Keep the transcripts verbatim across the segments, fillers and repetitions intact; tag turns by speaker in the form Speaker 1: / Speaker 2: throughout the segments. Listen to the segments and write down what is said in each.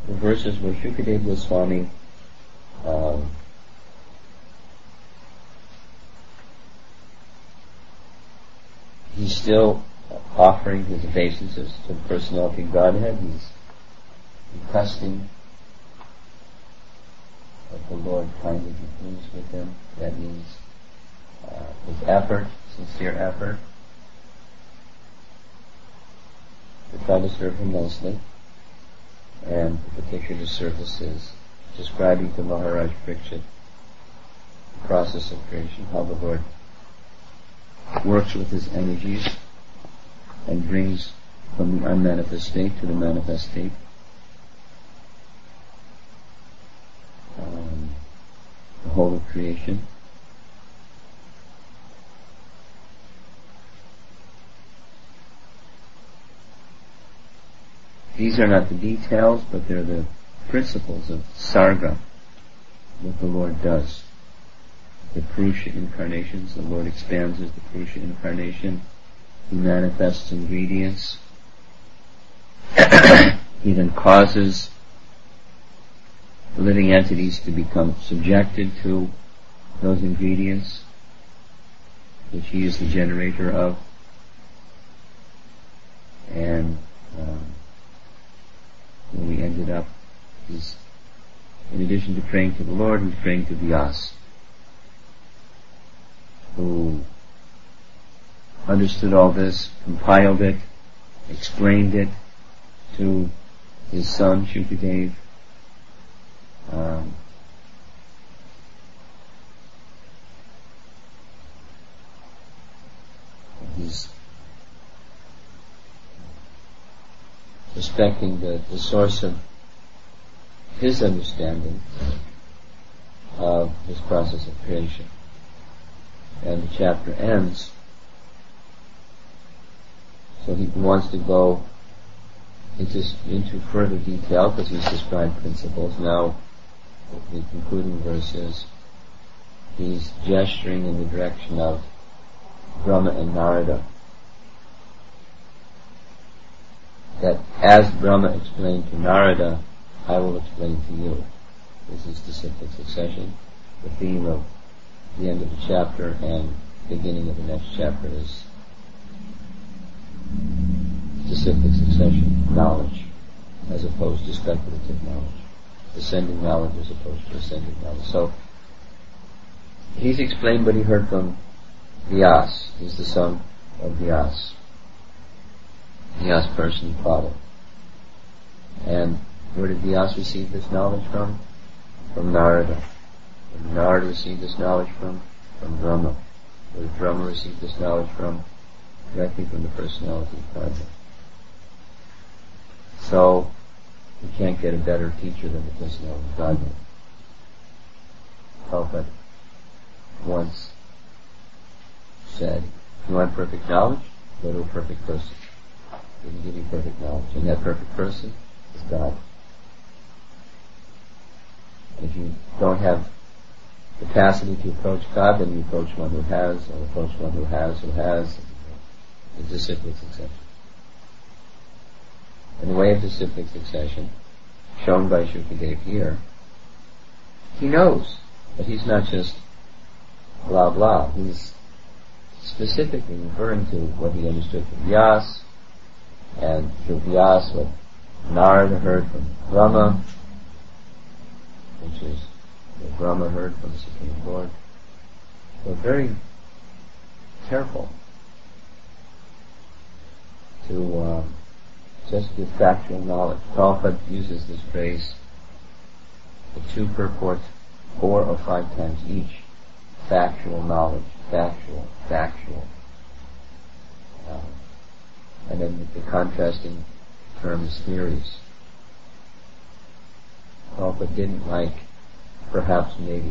Speaker 1: the verses where Shukadeva Goswami um, he's still offering his obeisances to the personality of Godhead. He's requesting that the Lord kindly be pleased with him. That means uh, his effort, sincere effort, to try to serve him nicely. And the particular service is describing to Maharaj Parikshit the process of creation, how the Lord works with his energies and brings from the unmanifest state to the manifest state um, the whole of creation. These are not the details, but they're the principles of Sarga, what the Lord does. The Purusha incarnations, the Lord expands as the Purusha incarnation. He manifests ingredients. He then causes living entities to become subjected to those ingredients, which he is the generator of. And um, where we ended up is, in addition to praying to the Lord, he's praying to Vyasa, who understood all this, compiled it, explained it to his son Shukadeva. Um, he's respecting the, the source of his understanding of this process of creation. And the chapter ends, so he wants to go into, into further detail because he's described principles. Now, the concluding verse is, he's gesturing in the direction of Brahma and Narada, that as Brahma explained to Narada, I will explain to you. This is the cyclic succession. The theme of the end of the chapter and beginning of the next chapter is the cyclic succession, knowledge, as opposed to speculative knowledge. Ascending knowledge as opposed to ascending knowledge. So, he's explained what he heard from Vyasa. He's the son of Vyasa. Vyasa person, father. And where did Vyasa receive this knowledge from? From Narada. Where did Narada receive this knowledge from? From Brahma. Where did Brahma receive this knowledge from? Directly from the personality of Godhead. So, you can't get a better teacher than the personality of Godhead. Prabhupada once said, if you want perfect knowledge, go to a perfect person. He can give you perfect knowledge. And that perfect person is God. If you don't have capacity to approach God, then you approach one who has, or approach one who has, who has. It's a cyclic succession. In the way of the cyclic succession, shown by Shukadeva here, he knows that he's not just blah blah. He's specifically referring to what he understood from Vyasa, and through Vyasa what Narada heard from Brahma, which is what Brahma heard from the Supreme Lord. So very careful to um, just give factual knowledge. Prabhupada uses this phrase, the two purports, four or five times each. Factual knowledge, factual, factual. Um, and then the contrasting terms, theories. Prabhupada didn't like, perhaps, maybe.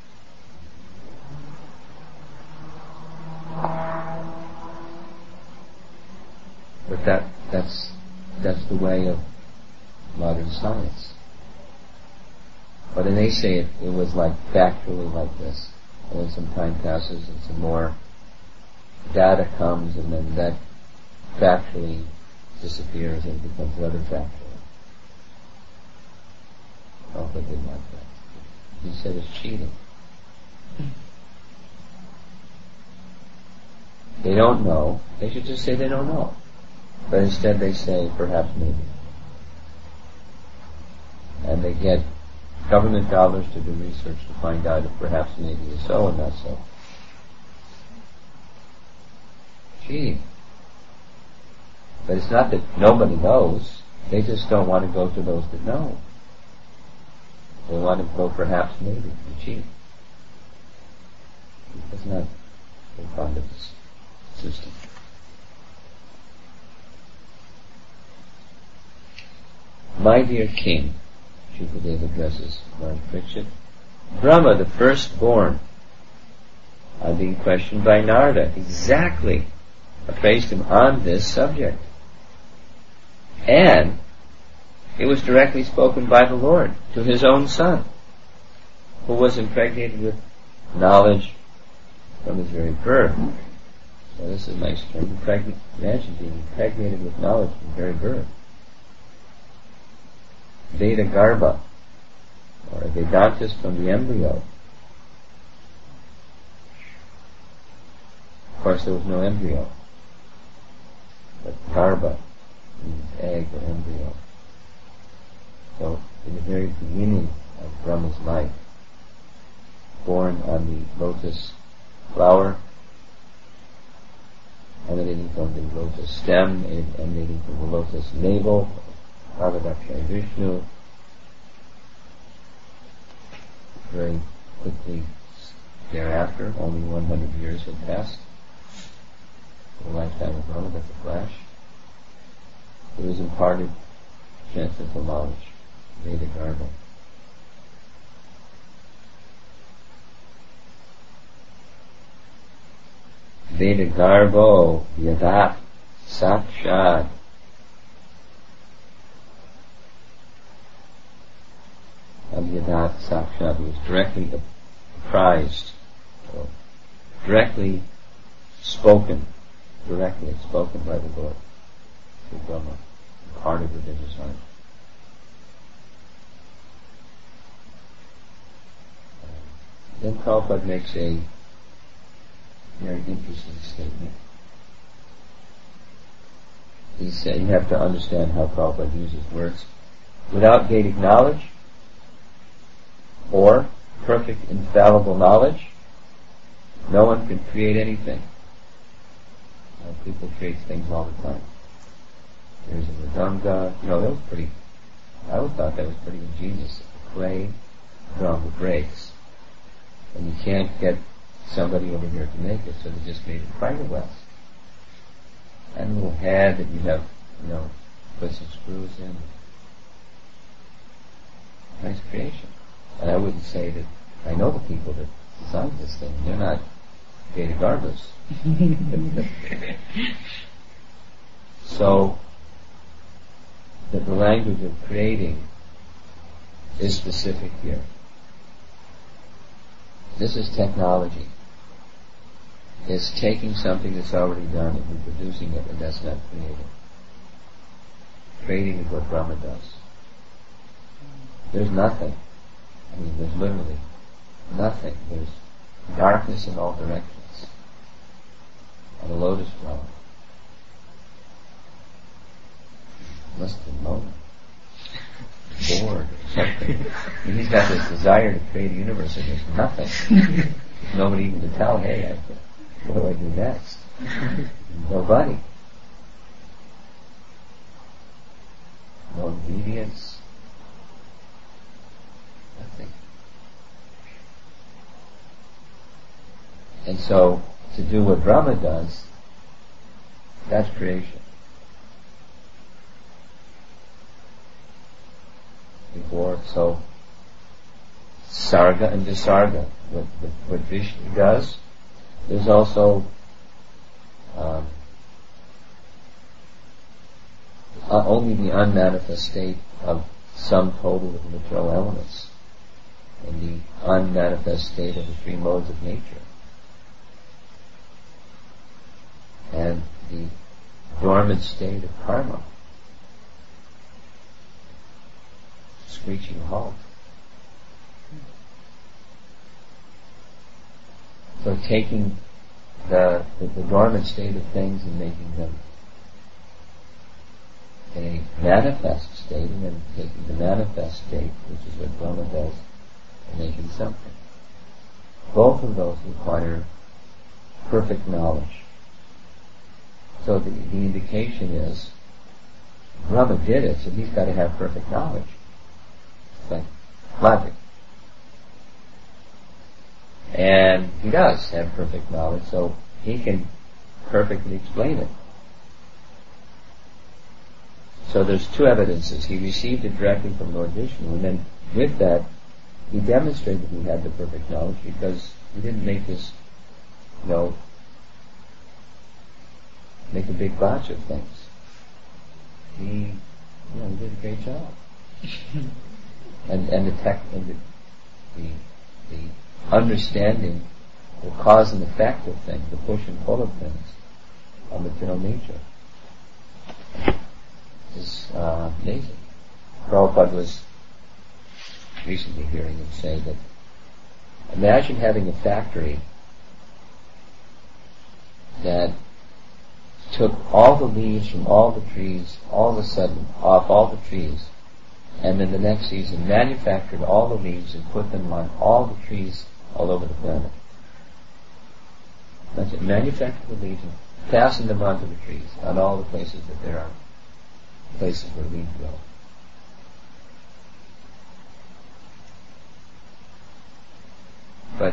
Speaker 1: But that, that's, that's the way of modern science. But when they say it, it was like factually like this. And then some time passes and some more data comes, and then that factually disappears and becomes rather factual. Prabhupada didn't like that. He said it's cheating. They don't know. They should just say they don't know. But instead they say perhaps maybe. And they get government dollars to do research to find out if perhaps maybe is so and not so. Cheating. But it's not that nobody knows. They just don't want to go to those that know. They want to go perhaps maybe and cheat. It's not very fond of this system. My dear king, Shukadeva addresses Lord Parikshit, Brahma, the firstborn, are being questioned by Narada. Exactly. Appraised him on this subject. And it was directly spoken by the Lord to his own son, who was impregnated with knowledge from his very birth. So this is a nice term. Impregn- Imagine being impregnated with knowledge from very birth. Veda Garbha, or a Vedantist from the embryo. Of course, there was no embryo, but Garbha means egg or embryo. So, in the very beginning of Brahma's life, born on the lotus flower, emanating from the lotus stem, emanating from the lotus navel, Bhagavakshay Vishnu, very quickly thereafter, only one hundred years had passed, the lifetime of Brahma, that's a flash. It was imparted transcendental knowledge, Veda Garbha. Veda Garbho Yadat Sakshat. Yadat Sakshat, was directly apprised, or directly spoken, directly spoken by the Lord to Brahma, imparted within his heart. Then Prabhupada makes a very interesting statement. He said, you have to understand how Prabhupada uses words. Without Vedic knowledge, or perfect infallible knowledge, no one can create anything. Uh, people create things all the time. There's a mridanga. You know, that was pretty, I always thought that was pretty ingenious. A clay drum that breaks. And you can't get somebody over here to make it, so they just made it fiberglass. And a little head that you have, you know, put some screws in. Nice creation. And I wouldn't say that I know the people that designed this thing. They're not Veda Garbhas. So, that the language of creating is specific here. This is technology. It's taking something that's already done and reproducing it, and that's not creating. Creating is what Brahma does. There's nothing. I mean, there's literally nothing. There's darkness in all directions. And a lotus flower. Must have been lonely. Bored or something. I mean, he's got this desire to create a universe and there's nothing. There's nobody even to tell, hey, I, what do I do next? Nobody. No ingredients. Nothing. And so, to do what Brahma does, that's creation. Before, so, Sarga and Visarga, what, what, what Vishnu does, there's also um, uh, only the unmanifest state of sum total of material elements in the unmanifest state of the three modes of nature. And the dormant state of karma, screeching halt, So taking the, the, the dormant state of things and making them in a manifest state, and then taking the manifest state, which is what Brahma does, and making something. Both of those require perfect knowledge. So the, the indication is, Brahma did it, so he's got to have perfect knowledge. It's like logic. And he does have perfect knowledge, so he can perfectly explain it. So there's two evidences. He received it directly from Lord Vishnu, and then with that, he demonstrated he had the perfect knowledge because he didn't make this, you know, make a big batch of things. He, you know, he did a great job. and and the tech and the, the the understanding the cause and effect of things, the push and pull of things on material nature is uh, amazing. Prabhupada was recently hearing him say that imagine having a factory that took all the leaves from all the trees all of a sudden off all the trees, and then the next season manufactured all the leaves and put them on all the trees all over the planet. That's it. Manufacture the leaves and fasten them onto the trees on all the places that there are places where leaves grow. But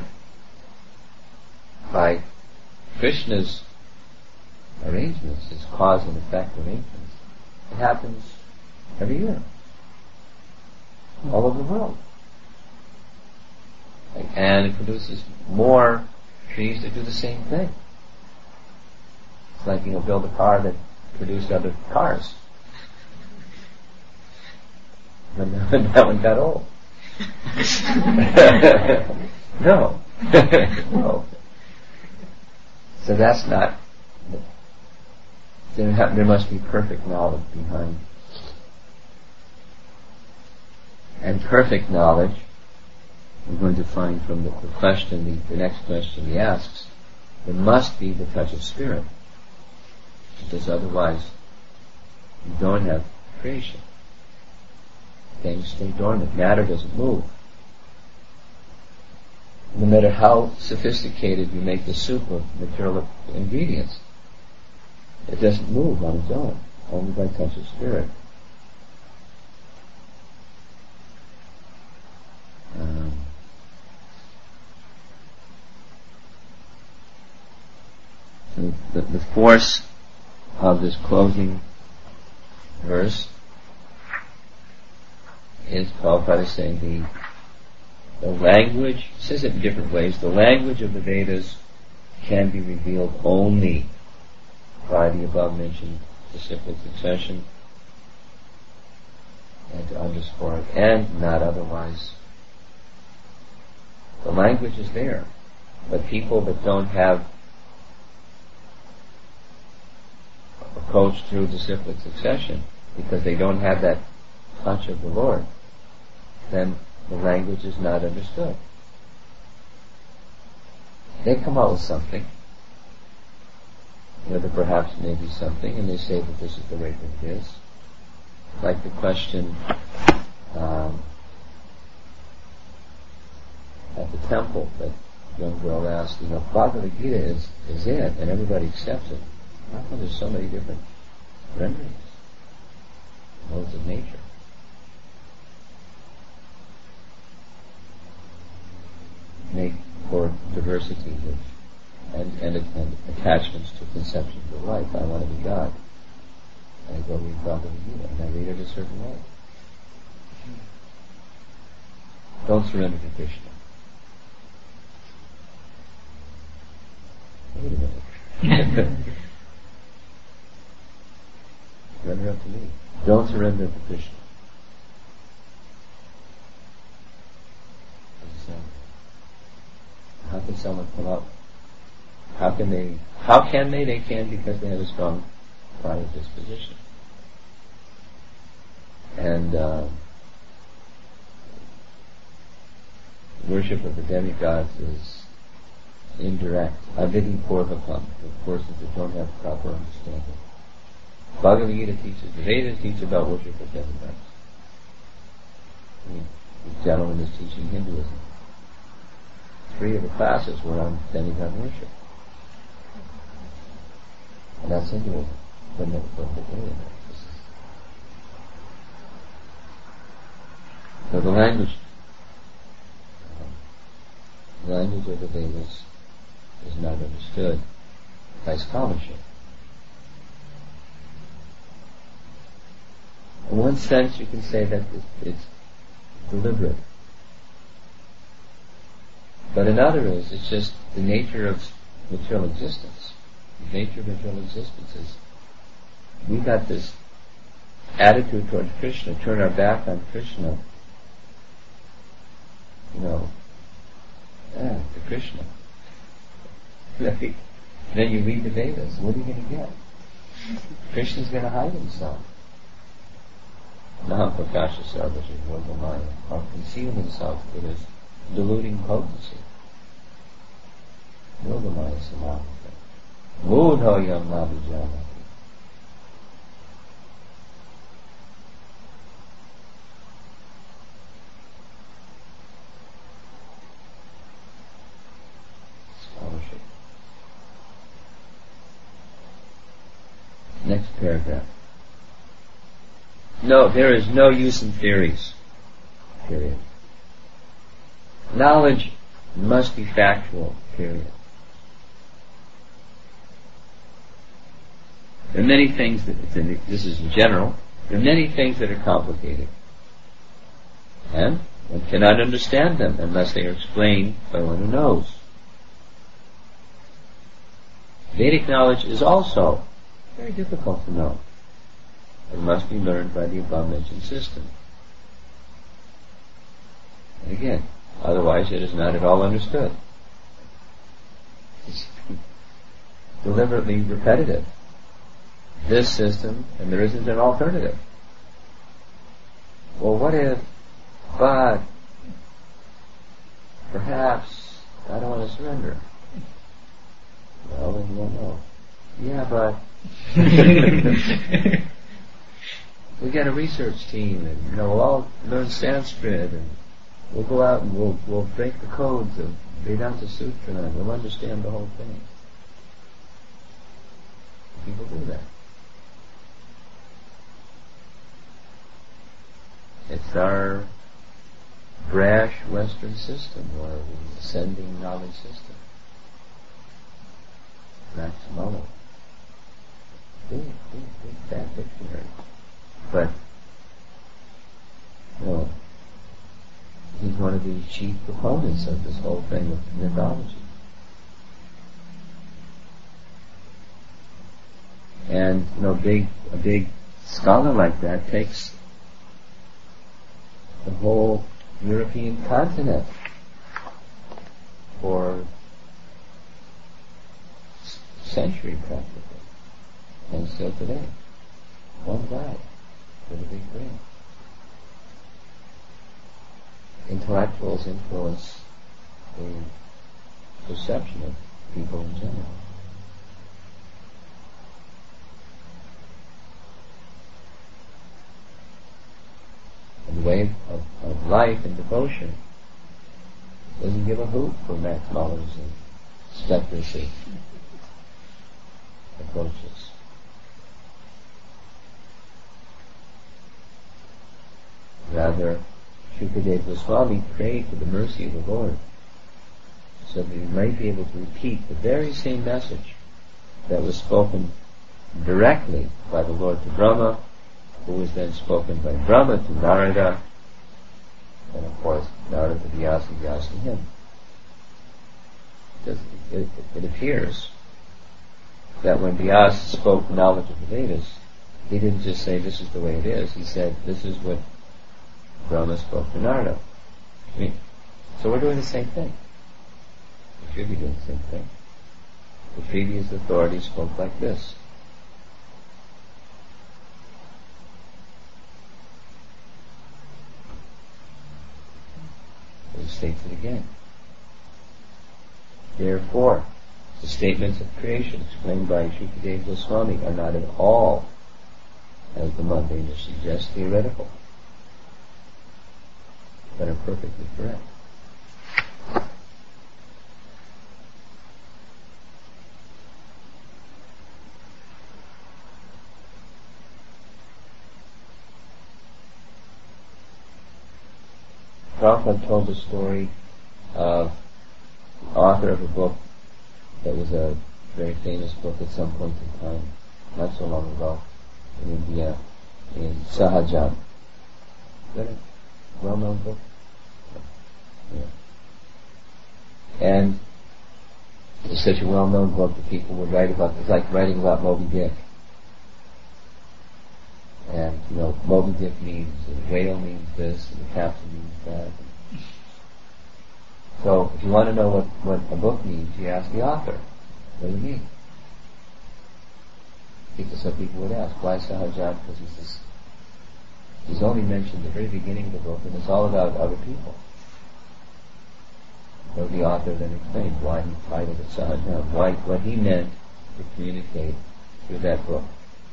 Speaker 1: by Krishna's arrangements, his cause and effect arrangements, it happens every year, all over the world. And it produces more trees that do the same thing. It's like, you know, build a car that produced other cars. And that one got old. No. No. So that's not, there, have, there must be perfect knowledge behind. And perfect knowledge, we're going to find from the, the question, the, the next question he asks, there must be the touch of spirit. Because otherwise, you don't have creation. Things stay dormant. Matter doesn't move. No matter how sophisticated you make the soup of material ingredients, it doesn't move on its own, only by touch of spirit. Um, so the, the force of this closing verse is Prabhupada saying the the language, it says it in different ways, the language of the Vedas can be revealed only by the above mentioned disciplic succession, and to underscore it, and not otherwise. The language is there, but people that don't have approach through disciplic succession, because they don't have that touch of the Lord, then the language is not understood. They come out with something, whether perhaps maybe something, and they say that this is the way that it is. Like the question um, at the temple that young girl asked, you know, Bhagavad Gita is, is it, and everybody accepts it. How come there's so many different renderings, modes of nature? Make for diversity of, and, and, and attachments to conceptions of life. I want to be God. And I go read Bhagavad Gita, and I read it a certain way. Don't surrender to Krishna. Wait a minute. Surrender up to me. Don't surrender to Krishna. How can someone come up? How can they? How can they? They can because they have a strong prior disposition. And uh, worship of the demigods is indirect, avidipurvakam, for persons that don't have proper understanding. Bhagavad Gita teaches, the Vedas teach about worship of demigods. I mean, the gentleman is teaching Hinduism. Three of the classes were on demigod worship. And that's Hinduism. But never put the Vedas. So the language, uh, the language of the Vedas is not understood by scholarship. In one sense, you can say that it's deliberate. But another is, it's just the nature of material existence. The nature of material existence is, we got this attitude towards Krishna, turn our back on Krishna. You know, ah, to Krishna. Then you read the Vedas, what are you going to get? Krishna's going to hide himself. Naham Prakasha Sarvasya Yogamaya, or conceal himself with his deluding potency. Yogamaya Samavita. Mudhoyam Nabhijanati. Scholarship. Next paragraph. No, there is no use in theories. Period. Knowledge must be factual. Period. There are many things that, this is in general, there are many things that are complicated. And one cannot understand them unless they are explained by one who knows. Vedic knowledge is also very difficult to know. It must be learned by the above-mentioned system. And again, otherwise it is not at all understood. It's deliberately repetitive. This system, and there isn't an alternative. Well, what if, but, perhaps, I don't want to surrender. Well, then you won't know. Yeah, but... we got a research team, and you know, we'll all learn Sanskrit, and we'll go out and we'll we'll break the codes of Vedanta Sutra, and we'll understand the whole thing. People do that. It's our brash Western system, or the ascending knowledge system. Max Muller. Big, big, big fat dictionary. But, you know, he's one of the chief proponents of this whole thing of mythology. And, you know, big, a big scholar like that takes the whole European continent for a century practically, and still today. One guy with a big brain. Intellectuals influence the perception of people in general. And the way of, of life and devotion doesn't give a hoot for Max Muller's and speculacy approaches. Rather, Shukadeva Goswami prayed for the mercy of the Lord so that he might be able to repeat the very same message that was spoken directly by the Lord to Brahma, who was then spoken by Brahma to Narada, and of course Narada to Vyasa, Vyasa to him. It, it, it appears that when Vyasa spoke knowledge of the Vedas, he didn't just say this is the way it is, he said this is what Brahma spoke to Narada. I mean, so we're doing the same thing. We should be doing the same thing. The previous authorities spoke like this. He states it again. Therefore, the statements of creation explained by Shukadeva Goswami are not at all, as the mundaners suggest, theoretical, but are perfectly correct. Prabhupada told the story of the author of a book that was a very famous book at some point in time, not so long ago, in India, in Sahajan. Is that a well-known book? Yeah. And it's such a well-known book that people would write about. It's like writing about Moby Dick. And, you know, Moby Dick means, and the whale means this, and the captain means that. So, if you want to know what, what a book means, you ask the author, what do you mean? Because some people would ask, why Sahajan? Because he's this, he's only mentioned at the very beginning of the book, and it's all about other people. So the author then explained why he titled it Sahajan, why, what he meant to communicate through that book.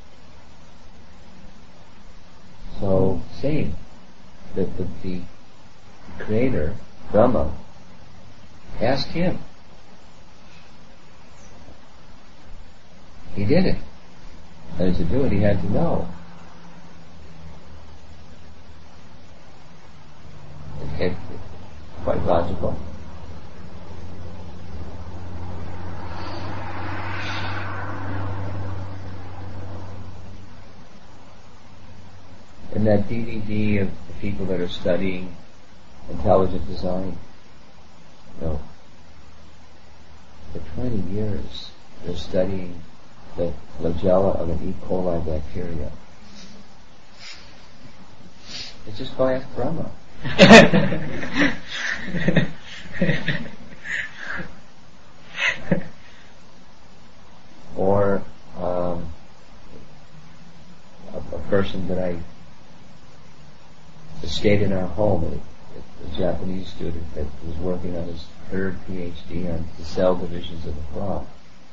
Speaker 1: So, same. The, the, the creator, Brahma, asked him. He did it. And to do it, he had to know. It's quite logical. In that D V D of the people that are studying intelligent design, you know, for twenty years they're studying the flagella of an E. coli bacteria. It's just go ask Brahma. Or um, a, a person that I stayed in our home, a, a Japanese student that was working on his third PhD on the cell divisions of the frog.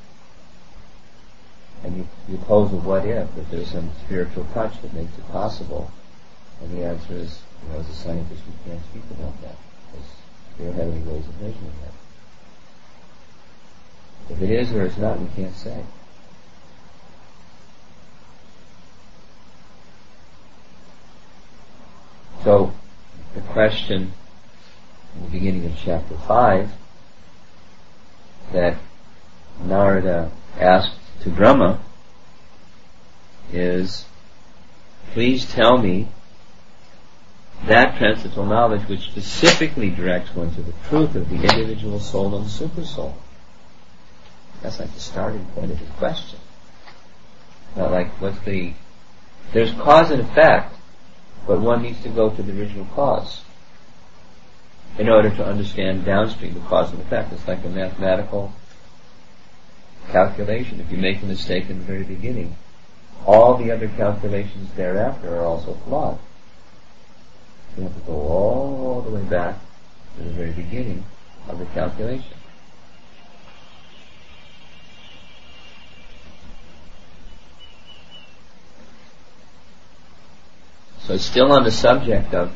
Speaker 1: And you, you pose a what if, if there's some spiritual touch that makes it possible. And the answer is, you know, as a scientist, we can't speak about that, because we don't have any ways of measuring that. If it is or is not, we can't say. So, the question in the beginning of chapter five that Narada asked to Brahma is, please tell me that transcendental knowledge which specifically directs one to the truth of the individual soul and supersoul. That's like the starting point of the question. Not like, what's the... There's cause and effect, but one needs to go to the original cause in order to understand downstream the cause and effect. It's like a mathematical calculation. If you make a mistake in the very beginning, all the other calculations thereafter are also flawed. You have to go all the way back to the very beginning of the calculation. So it's still on the subject of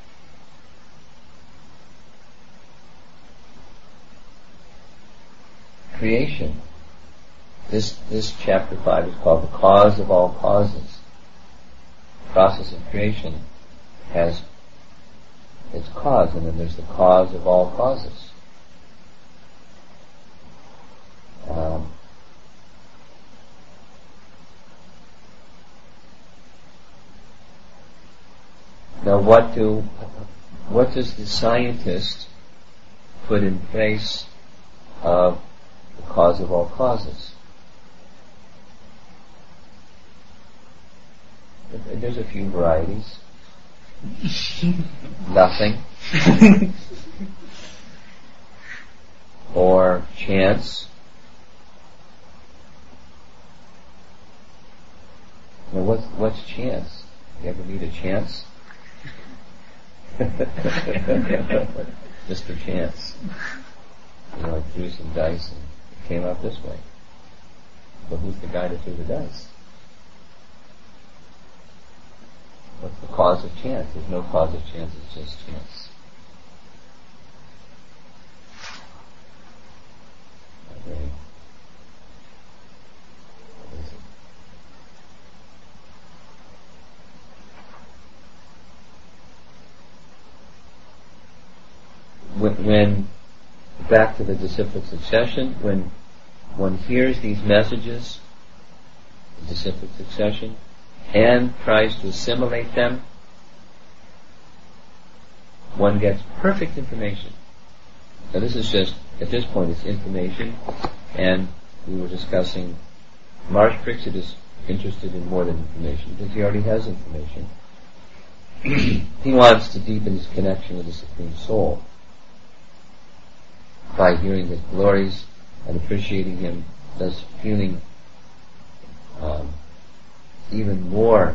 Speaker 1: creation. This this chapter five is called the cause of all causes. The process of creation has its cause, and then there's the cause of all causes. Um, now, what do what does the scientist put in place of the cause of all causes? There's a few varieties. Nothing. Or chance. Now what's, what's chance? You ever meet a chance? Mister Chance. You know, I threw some dice and it came out this way. But who's the guy that threw the dice? What's the cause of chance? There's no cause of chance, it's just chance. Okay. What is it? When, when back to the disciplic succession, when one hears these messages, the disciplic succession, and tries to assimilate them, one gets perfect information. Now this is just, at this point it's information, and we were discussing Marsh Pritchett is interested in more than information because he already has information. He wants to deepen his connection with the Supreme Soul by hearing his glories and appreciating him, thus feeling um, even more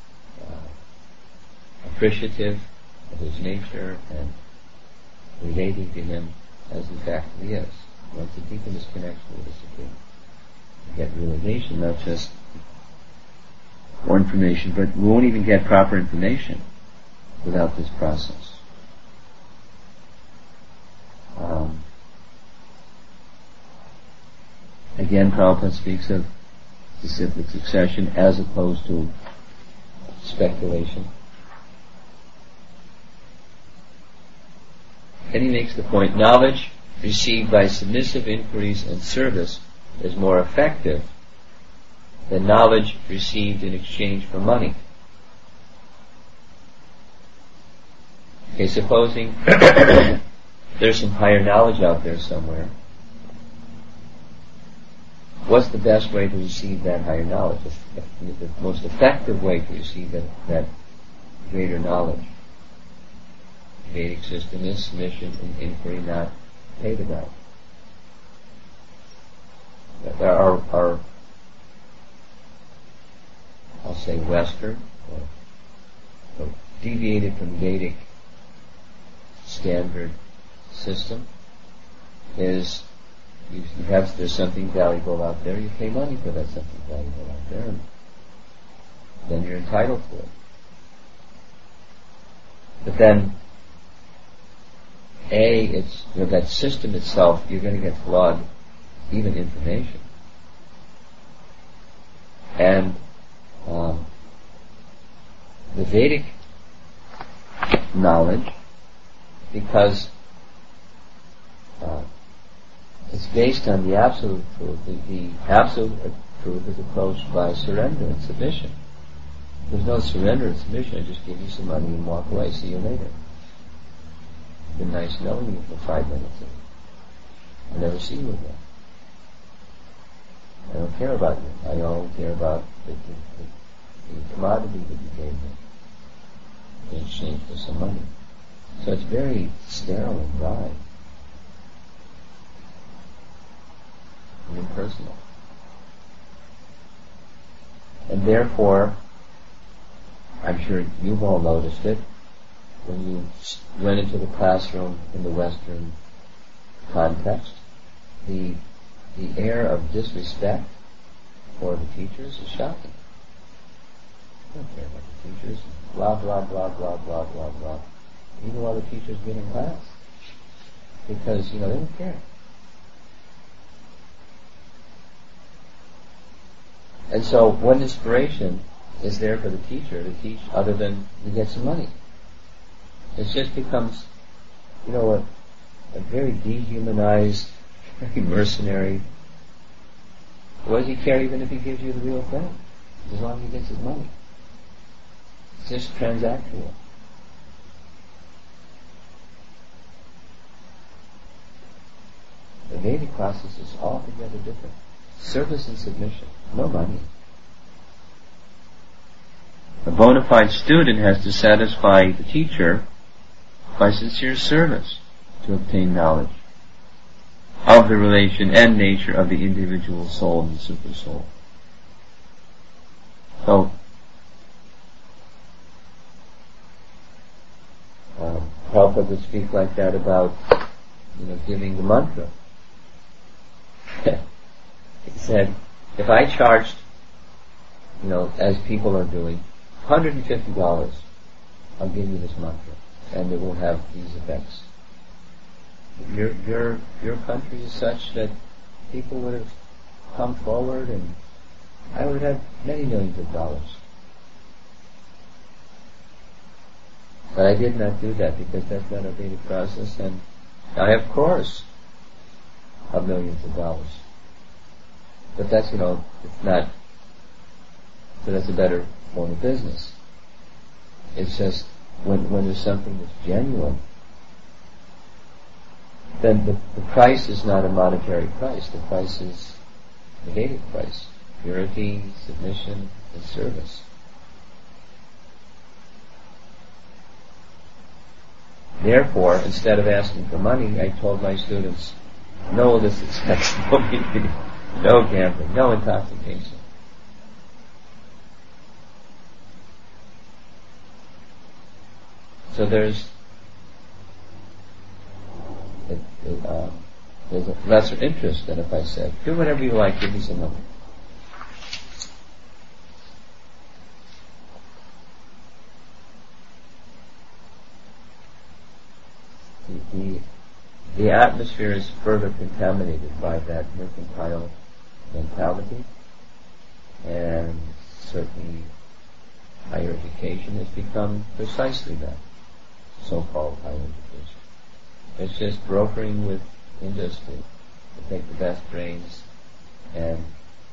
Speaker 1: uh, appreciative of his nature and relating to him as in fact he is. He wants to deepen his connection with the Supreme. To get realization, not just more information, but we won't even get proper information without this process. Um, again, Prabhupada speaks of disciplic succession as opposed to speculation. And he makes the point, knowledge received by submissive inquiries and service is more effective than knowledge received in exchange for money. Okay, supposing there's some higher knowledge out there somewhere, what's the best way to receive that higher knowledge? The, the most effective way to receive that, that greater knowledge. The Vedic system is submission and inquiry, not paid about. There are, are, I'll say Western, or, or deviated from Vedic standard system, is you have, there's something valuable out there, you pay money for that something valuable out there, and then you're entitled to it. But then, A, it's, you know, that system itself, you're going to get flawed, even information. And um, the Vedic knowledge, because uh, it's based on the absolute truth, the, the absolute truth is approached by surrender and submission. There's no surrender and submission, I just give you some money and walk away, see you later. It's been nice knowing you for five minutes. I'll never see you again. I don't care about you. I only care about the, the, the, the commodity that you gave me in exchange for some money. So it's very sterile and dry and impersonal. And therefore, I'm sure you've all noticed it, when you went into the classroom in the Western context, the the air of disrespect for the teachers is shocking. They don't care about the teachers. Blah, blah, blah, blah, blah, blah, blah. Even while the teachers get in class. Because, you know, they don't care. And so, one inspiration is there for the teacher to teach other than to get some money. It just becomes, you know, a, a very dehumanized, very mercenary. What does he care even if he gives you the real thing? As long as he gets his money. It's just transactional. The Vedic process is altogether different. Service and submission. No money. A bona fide student has to satisfy the teacher by sincere service to obtain knowledge of the relation and nature of the individual soul and the super soul. So, um, Prabhupada would speak like that about, you know, giving the mantra. said, if I charged, you know, as people are doing, one hundred fifty dollars, I'll give you this mantra, and it won't have these effects. Your your your country is such that people would have come forward, and I would have many millions of dollars. But I did not do that because that's not a Vedic process, and I, of course, have millions of dollars. But that's, you know, it's not, so that's a better form of business. It's just, when, when there's something that's genuine, then the, the price is not a monetary price. The price is the Vedic price. Purity, submission, and service. Therefore, instead of asking for money, I told my students, no illicit sex, no eating, no gambling, no intoxication. So there's it, it, uh, there's a lesser interest than if I said, do whatever you like, give me some money. The, the, the atmosphere is further contaminated by that mercantile mentality, and certainly higher education has become precisely that, so-called higher education. It's just brokering with industry to take the best brains and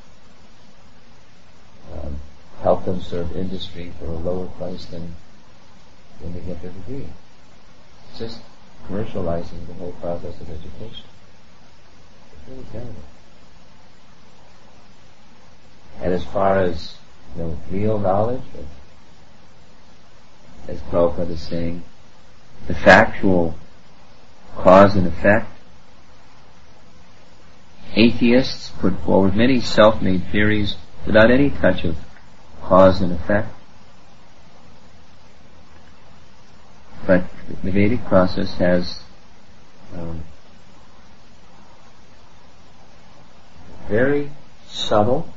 Speaker 1: um, help them serve industry for a lower price than when they get their degree. It's just commercializing the whole process of education. It's really terrible. And as far as, you know, real knowledge, as Prabhupada is saying, the factual cause and effect, atheists put forward many self-made theories without any touch of cause and effect. But the Vedic process has um, very subtle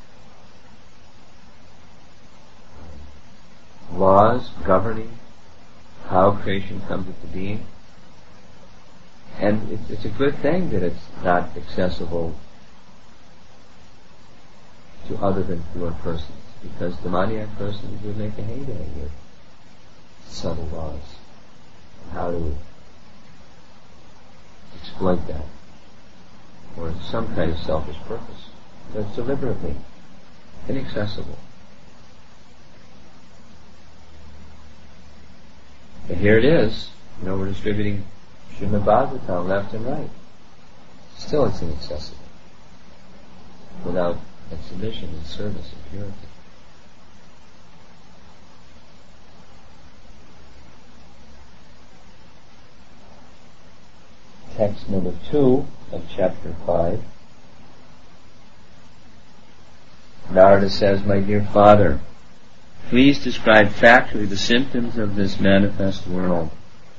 Speaker 1: laws governing how creation comes into being. And it's, it's a good thing that it's not accessible to other than pure persons, because the maniac persons would make a heyday with subtle laws, how to exploit that for some kind of selfish purpose. So it's deliberately inaccessible. But here it is, you know, we're distributing Srimad Bhagavatam left and right. Still it's inaccessible without submission and service and purity. Text number two of chapter five. Narada says, my dear Father, please describe factually the symptoms of this manifest world.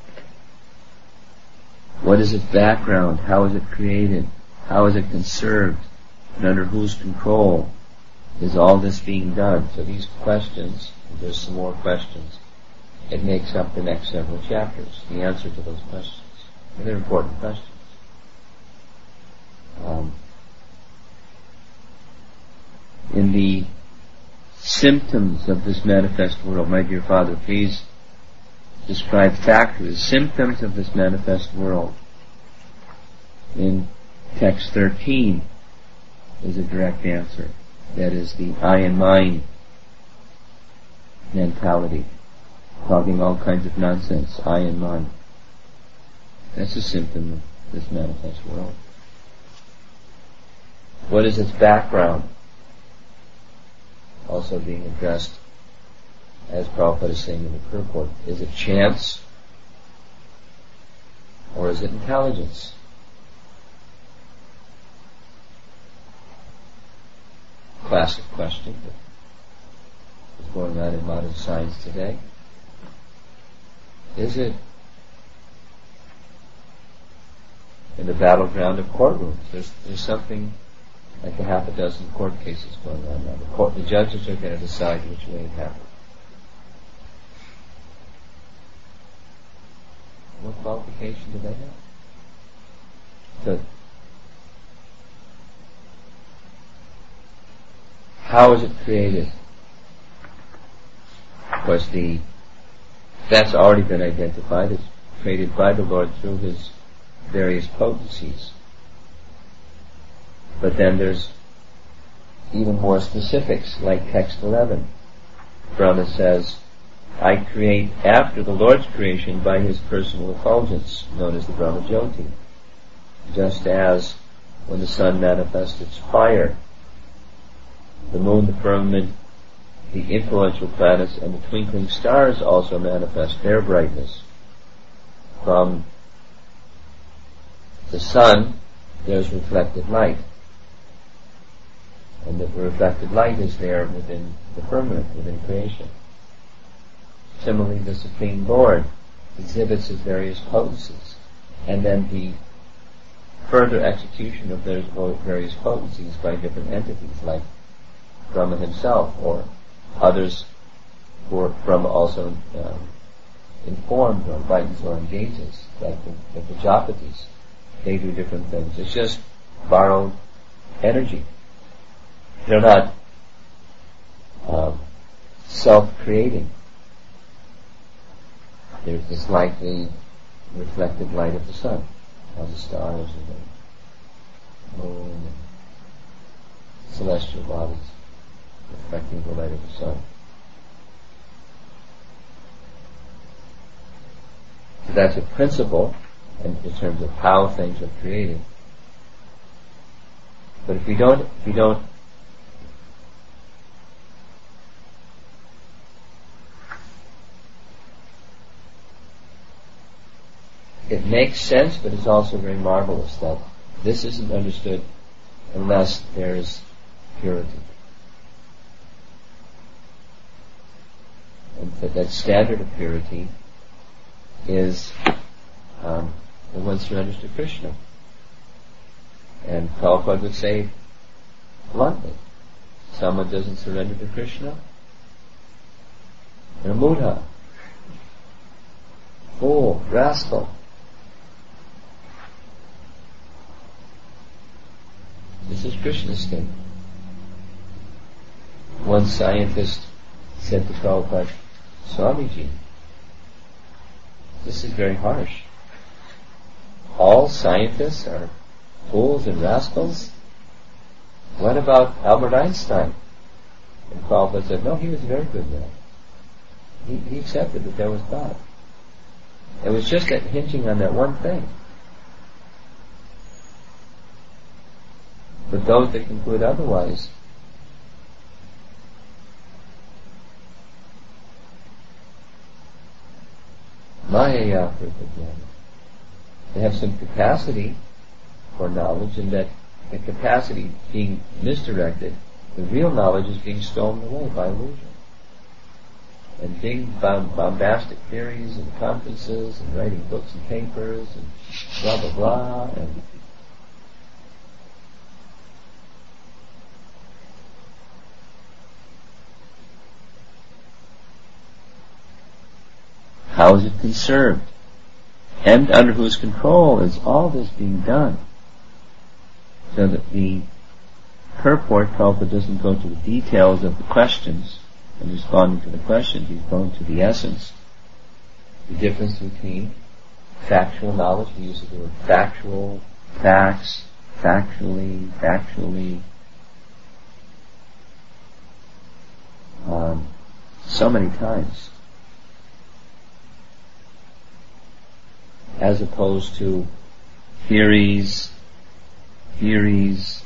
Speaker 1: What is its background? How is it created? How is it conserved? And under whose control is all this being done? So these questions, there's some more questions, it makes up the next several chapters, the answer to those questions. And they're important questions. Um, in the symptoms of this manifest world, my dear Father, please describe factually the symptoms of this manifest world. In text thirteen is a direct answer. That is the I and mine mentality, talking all kinds of nonsense, I and mine. That's a symptom of this manifest world. What is its background? Also being addressed, as Prabhupada is saying in the purport, is it chance or is it intelligence? Classic question that is going on in modern science today. Is it in the battleground of courtrooms? There's, there's something like a half a dozen court cases going on now. The, court, the judges are going to decide which way it happened. What qualification do they have? So, how is it created? Of course, the that's already been identified. It's created by the Lord through His various potencies. But then there's even more specifics, like text eleven. Brahma says, I create after the Lord's creation by His personal effulgence, known as the Brahma Jyoti. Just as when the sun manifests its fire, the moon, the firmament, the influential planets, and the twinkling stars also manifest their brightness. From the sun, there's reflected light. And the reflected light is there within the firmament, within creation. Similarly, the Supreme Lord exhibits His various potencies, and then the further execution of those various potencies by different entities, like Brahma himself, or others who are Brahma also um, informed or enlightens or engages, like the, the Prajapatis. They do different things. It's just borrowed energy. They're not um, self-creating. They're, it's like the reflected light of the sun, of the stars and the moon and celestial bodies reflecting the light of the sun. So that's a principle in, in terms of how things are created. But if we don't, if we don't it makes sense, but it's also very marvelous that this isn't understood unless there's purity. And that, that standard of purity is um, the one surrenders to Krishna. And Prabhupada would say bluntly, someone doesn't surrender to Krishna, they're a mudha, fool, rascal. This is Krishna's state. One scientist said to Prabhupada, Swamiji, this is very harsh. All scientists are fools and rascals? What about Albert Einstein? And Prabhupada said, no, he was a very good man. He, he accepted that there was God. It was just that hinging on that one thing. But those that conclude otherwise, Maya Pratyajnana, they have some capacity for knowledge, and that the capacity being misdirected, the real knowledge is being stolen away by illusion. And big bomb- bombastic theories and conferences and writing books and papers and blah blah blah and how is it conserved? And under whose control is all this being done? So that the purport, Prabhupada doesn't go to the details of the questions and responding to the questions, he's going to the essence. The difference between factual knowledge, he uses the word factual, facts, factually, factually, um, so many times. As opposed to theories, theories,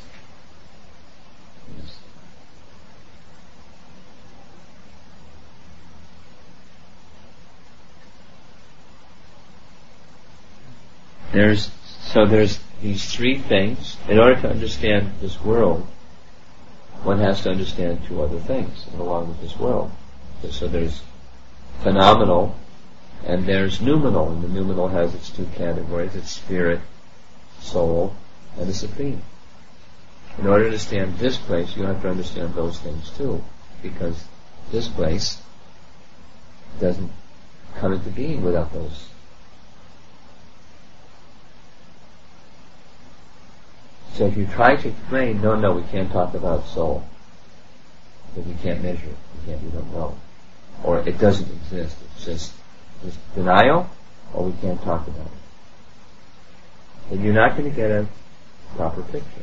Speaker 1: there's so there's these three things. In order to understand this world, one has to understand two other things along with this world. So there's phenomenal, and there's noumenal, and the noumenal has its two categories, its spirit, soul, and the supreme. in order to understand this place, you have to understand those things too, because this place doesn't come into being without those. So if you try to explain, no, no, we can't talk about soul, because we can't measure it, we can't, we don't know, or it doesn't exist, it's just it's denial, or we can't talk about it, then you're not going to get a proper picture.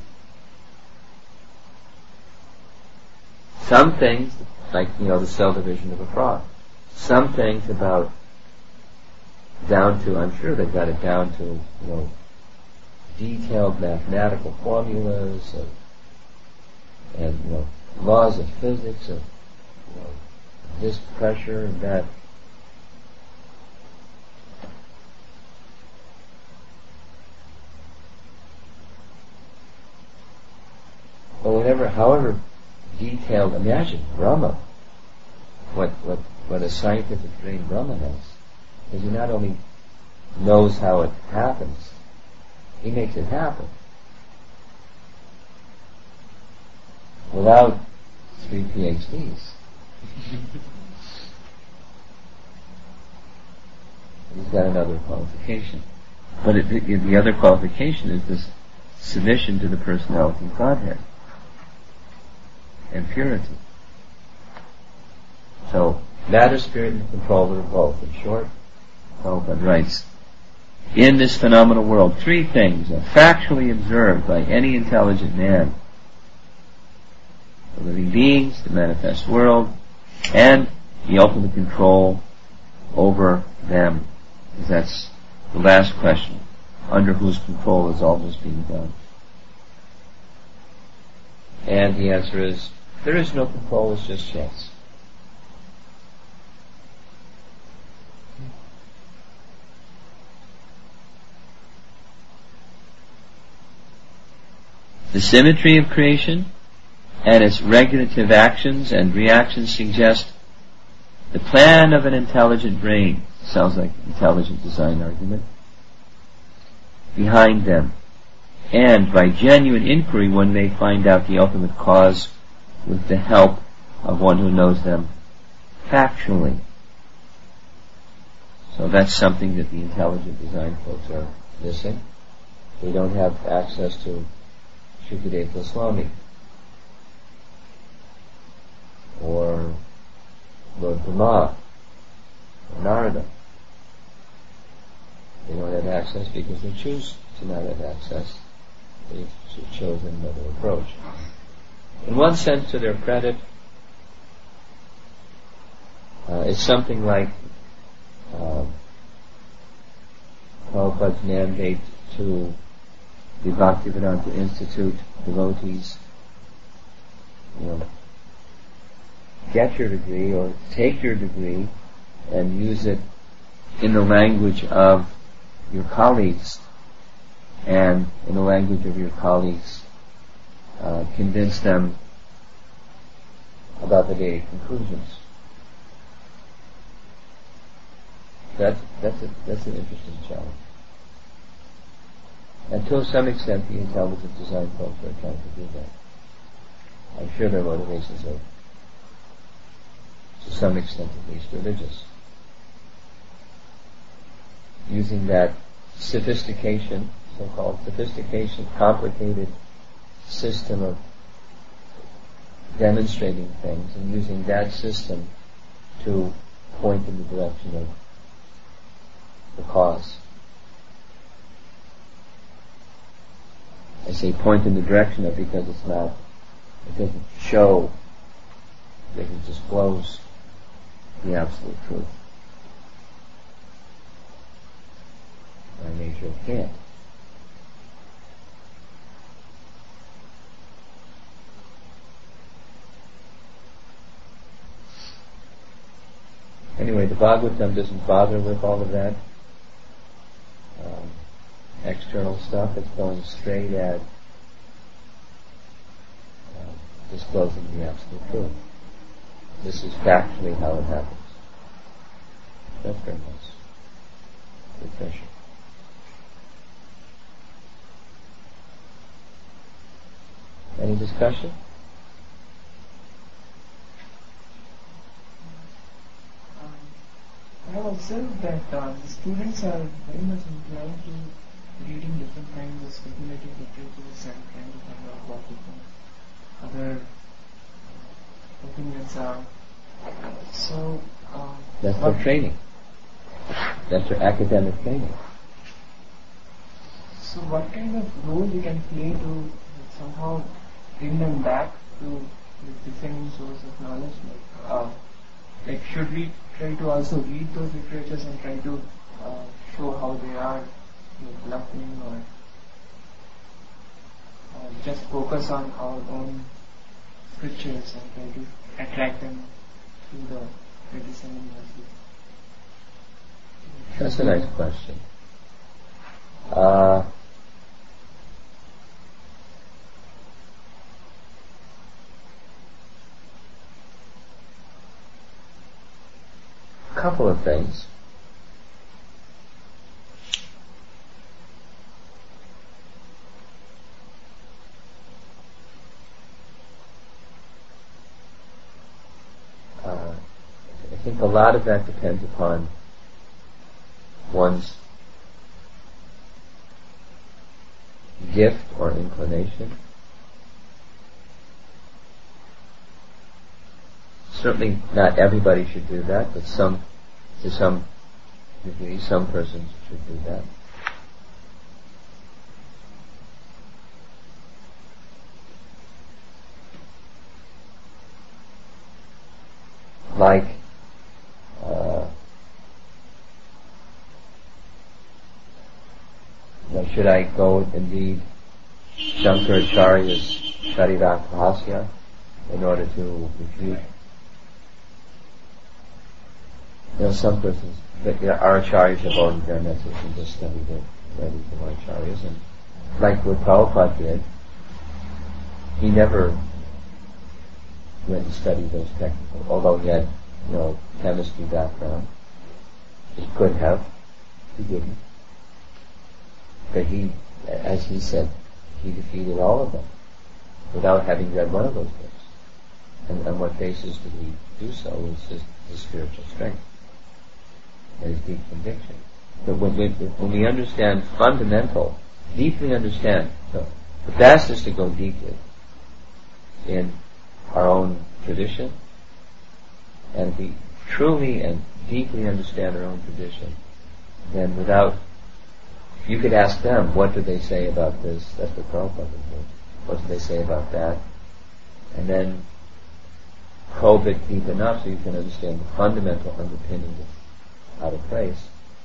Speaker 1: Some things, like, you know, the cell division of a frog, some things about down to, I'm sure they've got it down to, you know, detailed mathematical formulas of, and, you know, laws of physics of, you know, this pressure and that. But whatever, however detailed, imagine Brahma, what what what a scientific brain Brahma has, because he not only knows how it happens, he makes it happen without three PhDs. He's got another qualification, but it, it, the other qualification is this submission to the personality of Godhead and purity. So, matter, spirit, and control are both. In short, Prabhupada writes, in this phenomenal world, three things are factually observed by any intelligent man: the living beings, the manifest world, and the ultimate control over them. Because that's the last question, under whose control is all this being done? And the answer is, there is no control, it's just chance. The symmetry of creation and its regulative actions and reactions suggest the plan of an intelligent brain. Sounds like intelligent design argument. Behind them. And by genuine inquiry one may find out the ultimate cause with the help of one who knows them factually. So that's something that the intelligent design folks are missing. They don't have access to Shukadeva Goswami or Lord Brahma or Narada. They don't have access because they choose to not have access. They've chosen another approach. In one sense, to their credit, uh, it's something like uh, Prabhupada's mandate to the Bhaktivedanta Institute devotees, you know, get your degree or take your degree and use it in the language of your colleagues, and in the language of your colleagues uh, convince them about the Vedic conclusions. That's that's a, that's an interesting challenge. And to some extent, the intelligent design folks are trying to do that. I'm sure their motivations are, to some extent at least, religious. Using that sophistication, so-called sophistication, complicated system of demonstrating things, and using that system to point in the direction of the cause. I say point in the direction of because it's not, it doesn't show, it doesn't disclose the absolute truth. By nature it can't. Anyway, the Bhagavatam doesn't bother with all of that um, external stuff. It's going straight at uh, disclosing the absolute truth. This is factually how it happens. That's very nice. Refreshing. Any discussion?
Speaker 2: I have observed that uh, the students are very much inclined to reading different kinds of speculative literatures and trying to find out what different other uh, opinions are. So, uh,
Speaker 1: That's their training. That's their academic training.
Speaker 2: So what kind of role we can play to somehow bring them back to the defining source of knowledge? Like, uh, like should we try to also read those literatures and try to uh, show how they are like, developing, or uh, just focus on our own scriptures and try to attract them to the, the descending message?
Speaker 1: That's a nice question. Uh, couple of things. Uh, I think a lot of that depends upon one's gift or inclination. Certainly not everybody should do that, but some, to some degree, some persons should do that. Like, uh, you know, should I go and read Shankaracharya's Sharirakahasya in order to refute? You know, some persons, but you know, our acharyas have already done that, so we can just study the writings of our acharyas. And like what Prabhupada did, he never went to study those technical, although he had, you know, chemistry background. He could have, he didn't. But he, as he said, he defeated all of them without having read one of those books. And on what basis did he do so? It was his, his spiritual strength and his deep conviction. But when we, when we understand fundamental, deeply understand, so the best is to go deeply in our own tradition, and if we truly and deeply understand our own tradition, then without, you could ask them, what do they say about this? That's what Prabhupada did. What do they say about that? And then probe it deep enough so you can understand the fundamental underpinnings of how to place,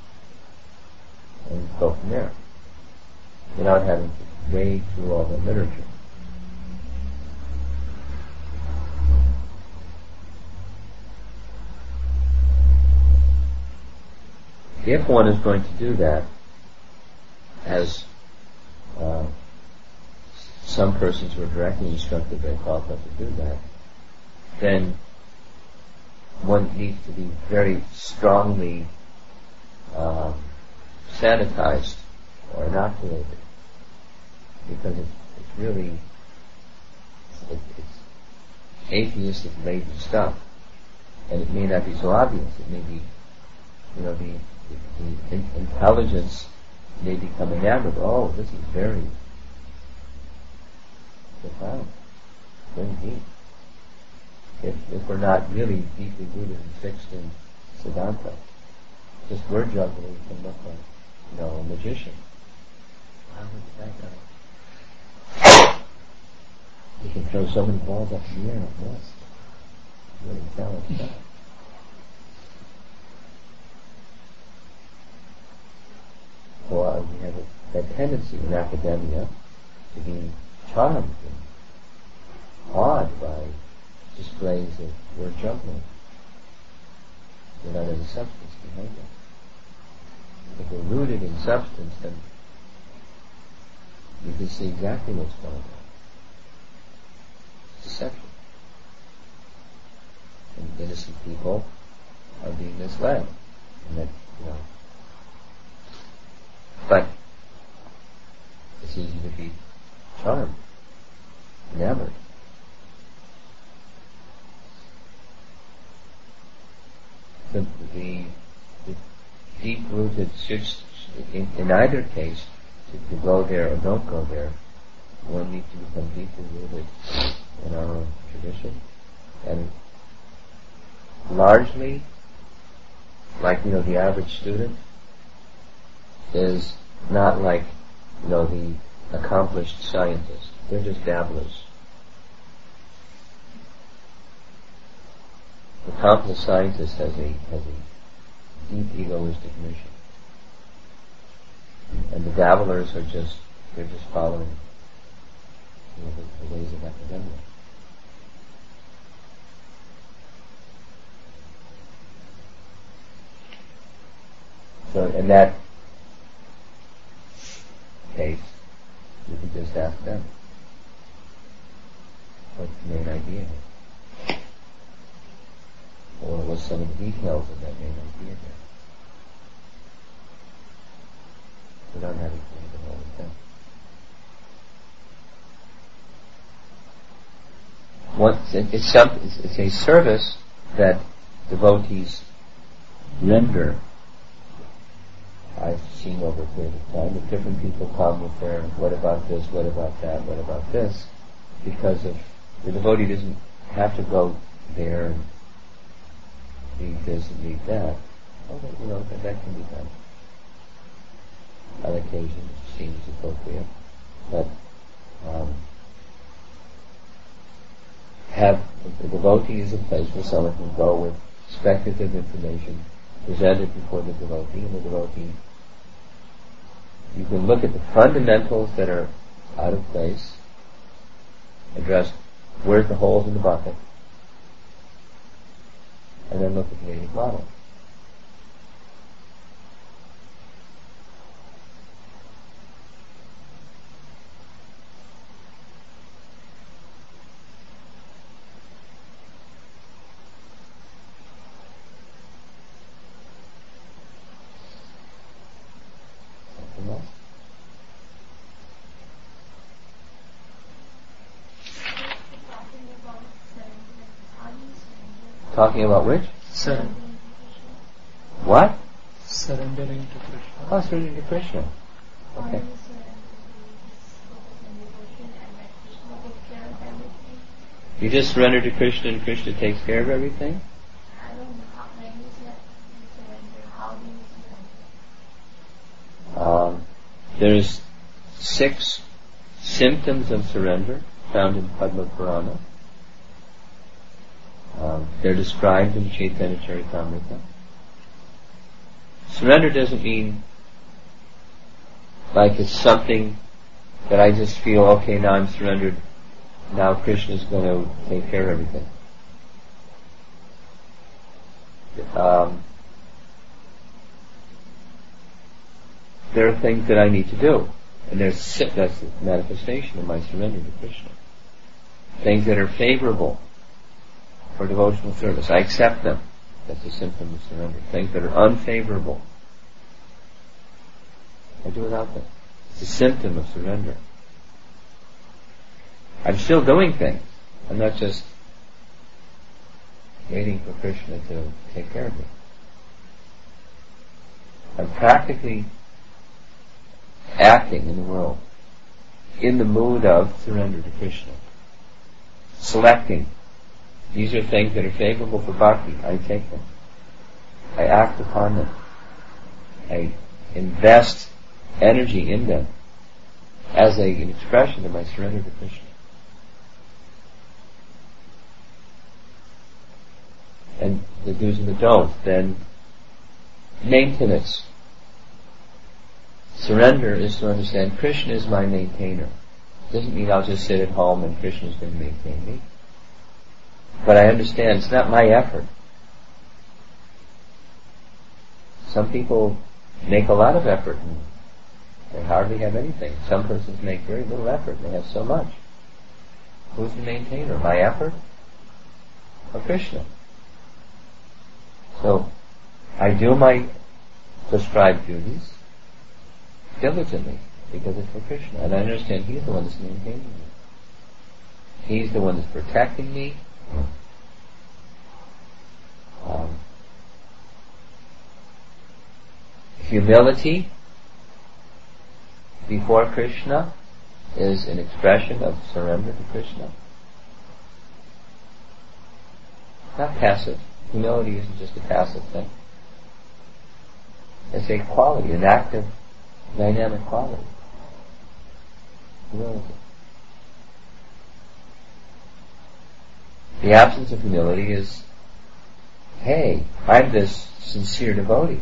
Speaker 1: and go from there, without having to wade through all the literature. If one is going to do that, as uh, some persons were directly instructed by Prabhupada to do that, then one needs to be very strongly uh, sanitized or inoculated, because it's, it's really it, it's atheistic laden stuff, and it may not be so obvious. It may be, you know, the, the, the in, intelligence may become enamored. Oh, this is very profound, very deep. If, if we're not really deeply rooted and fixed in Siddhanta, just word juggling can look like, you know, a magician. How would that go? He can throw so many balls up in the air at once. Really talented stuff. Or we have a, a tendency in academia to be charmed and awed by displays of word juggling without any substance behind it. If we're rooted in substance, then you can see exactly what's going on. It's deception. And innocent people are being misled. And that, you know. But it's easy to be charmed Never. The, the, the deep-rooted, in, in either case, to, to go there or don't go there, one needs to become deeply rooted in our own tradition. And largely, like, you know, the average student is not like, you know, the accomplished scientist. They're just dabblers. The accomplished scientist has a has a deep egoistic mission, and the dabblers are just they're just following, you know, the, the ways of academia. So in that case, you can just ask them, what's the main idea here? Or what's some of the details of that main idea here? Without having to think of all of them. Once it, it's, some, it's, it's a service that devotees render. I've seen over a period of time that different people come with their, what about this, what about that, what about this, because of the devotee doesn't have to go there and read this and read that. Oh, but, you know, that, that can be done. On occasion, it seems appropriate. But um, have the devotee is a place where someone can go with speculative information presented before the devotee, and the devotee, you can look at the fundamentals that are out of place, address where's the holes in the bucket, and then look at the Vedic model. Something else? Talking about which?
Speaker 2: Surrender.
Speaker 1: What?
Speaker 2: Surrendering to Krishna.
Speaker 1: Oh, surrendering to Krishna. Okay. You just surrender to Krishna and Krishna takes care of everything?
Speaker 3: I don't know how when you surrender, how do you surrender?
Speaker 1: Um, there's six symptoms of surrender found in Padma Purana. Um, they're described in Chaitanya Charitamrita. Surrender doesn't mean like it's something that I just feel, okay, now I'm surrendered, now Krishna's going to take care of everything. Um, there are things that I need to do, and there's that's the manifestation of my surrender to Krishna. Things that are favorable for devotional service, I accept them. That's a symptom of surrender. Things that are unfavorable, I do without them. It's a symptom of surrender. I'm still doing things. I'm not just waiting for Krishna to take care of me. I'm practically acting in the world in the mood of surrender to Krishna. Selecting. These are things that are favorable for bhakti. I take them. I act upon them. I invest energy in them as a, an expression of my surrender to Krishna. And the do's and the don'ts. Then maintenance. Surrender is to understand Krishna is my maintainer. Doesn't mean I'll just sit at home and Krishna is going to maintain me. But I understand it's not my effort. Some people make a lot of effort and they hardly have anything. Some persons make very little effort and they have so much. Who's the maintainer? My effort or Krishna? So, I do my prescribed duties diligently because it's for Krishna, and I understand He's the one that's maintaining me. He's the one that's protecting me. Um, humility before Krishna is an expression of surrender to Krishna. Not passive. Humility isn't just a passive thing. It's a quality, an active, dynamic quality. Humility. The absence of humility is, hey, I'm this sincere devotee.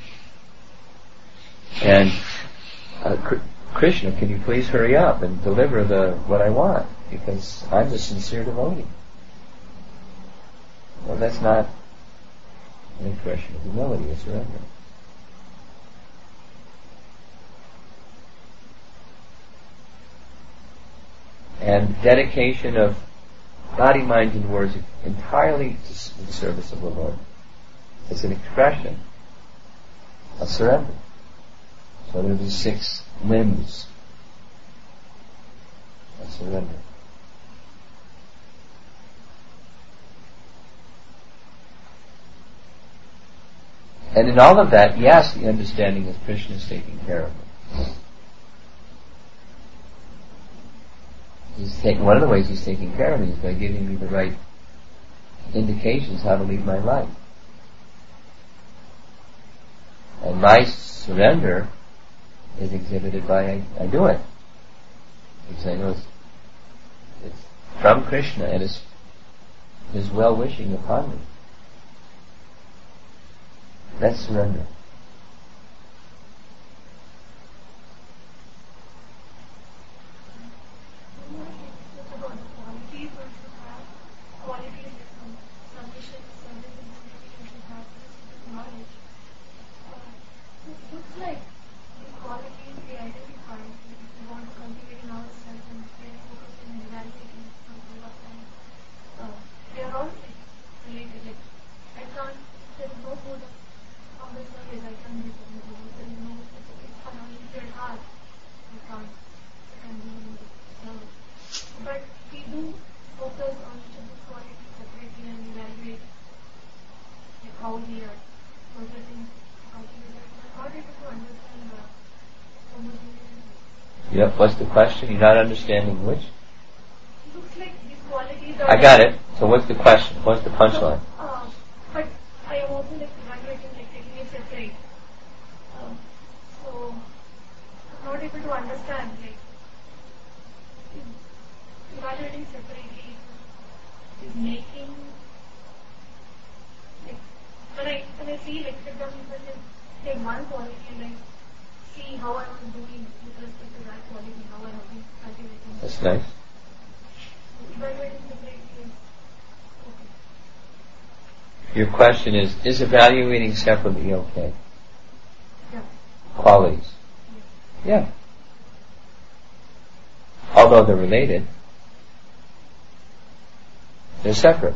Speaker 1: And uh, Kr- Krishna, can you please hurry up and deliver the what I want? Because I'm the sincere devotee. Well, that's not an expression of humility, it's surrender. And dedication of body, mind, and words entirely to the service of the Lord. It's an expression of surrender. So there are these six limbs of surrender. And in all of that, yes, the understanding is Krishna is taking care of it. He's taking, one of the ways he's taking care of me is by giving me the right indications how to lead my life. And my surrender is exhibited by I, I do it. Because I know it's, it's from Krishna and it's his well-wishing upon me. That's surrender. Yep, what's the question? You're not understanding which?
Speaker 3: Looks like these qualities are...
Speaker 1: I got it. So what's the question? What's the punchline?
Speaker 3: Uh, but I am also like evaluating, like taking it separate. Um, so I'm not able to understand, like evaluating separately is making, like when I when I see, like for example, if I take one quality and like see how I was doing with respect to that quality, how I have been cultivating.
Speaker 1: That's nice.
Speaker 3: Evaluating separately is okay.
Speaker 1: Your question is, is evaluating separately okay?
Speaker 3: Yeah.
Speaker 1: Qualities.
Speaker 3: Yeah.
Speaker 1: Yeah. Although they're related, they're separate.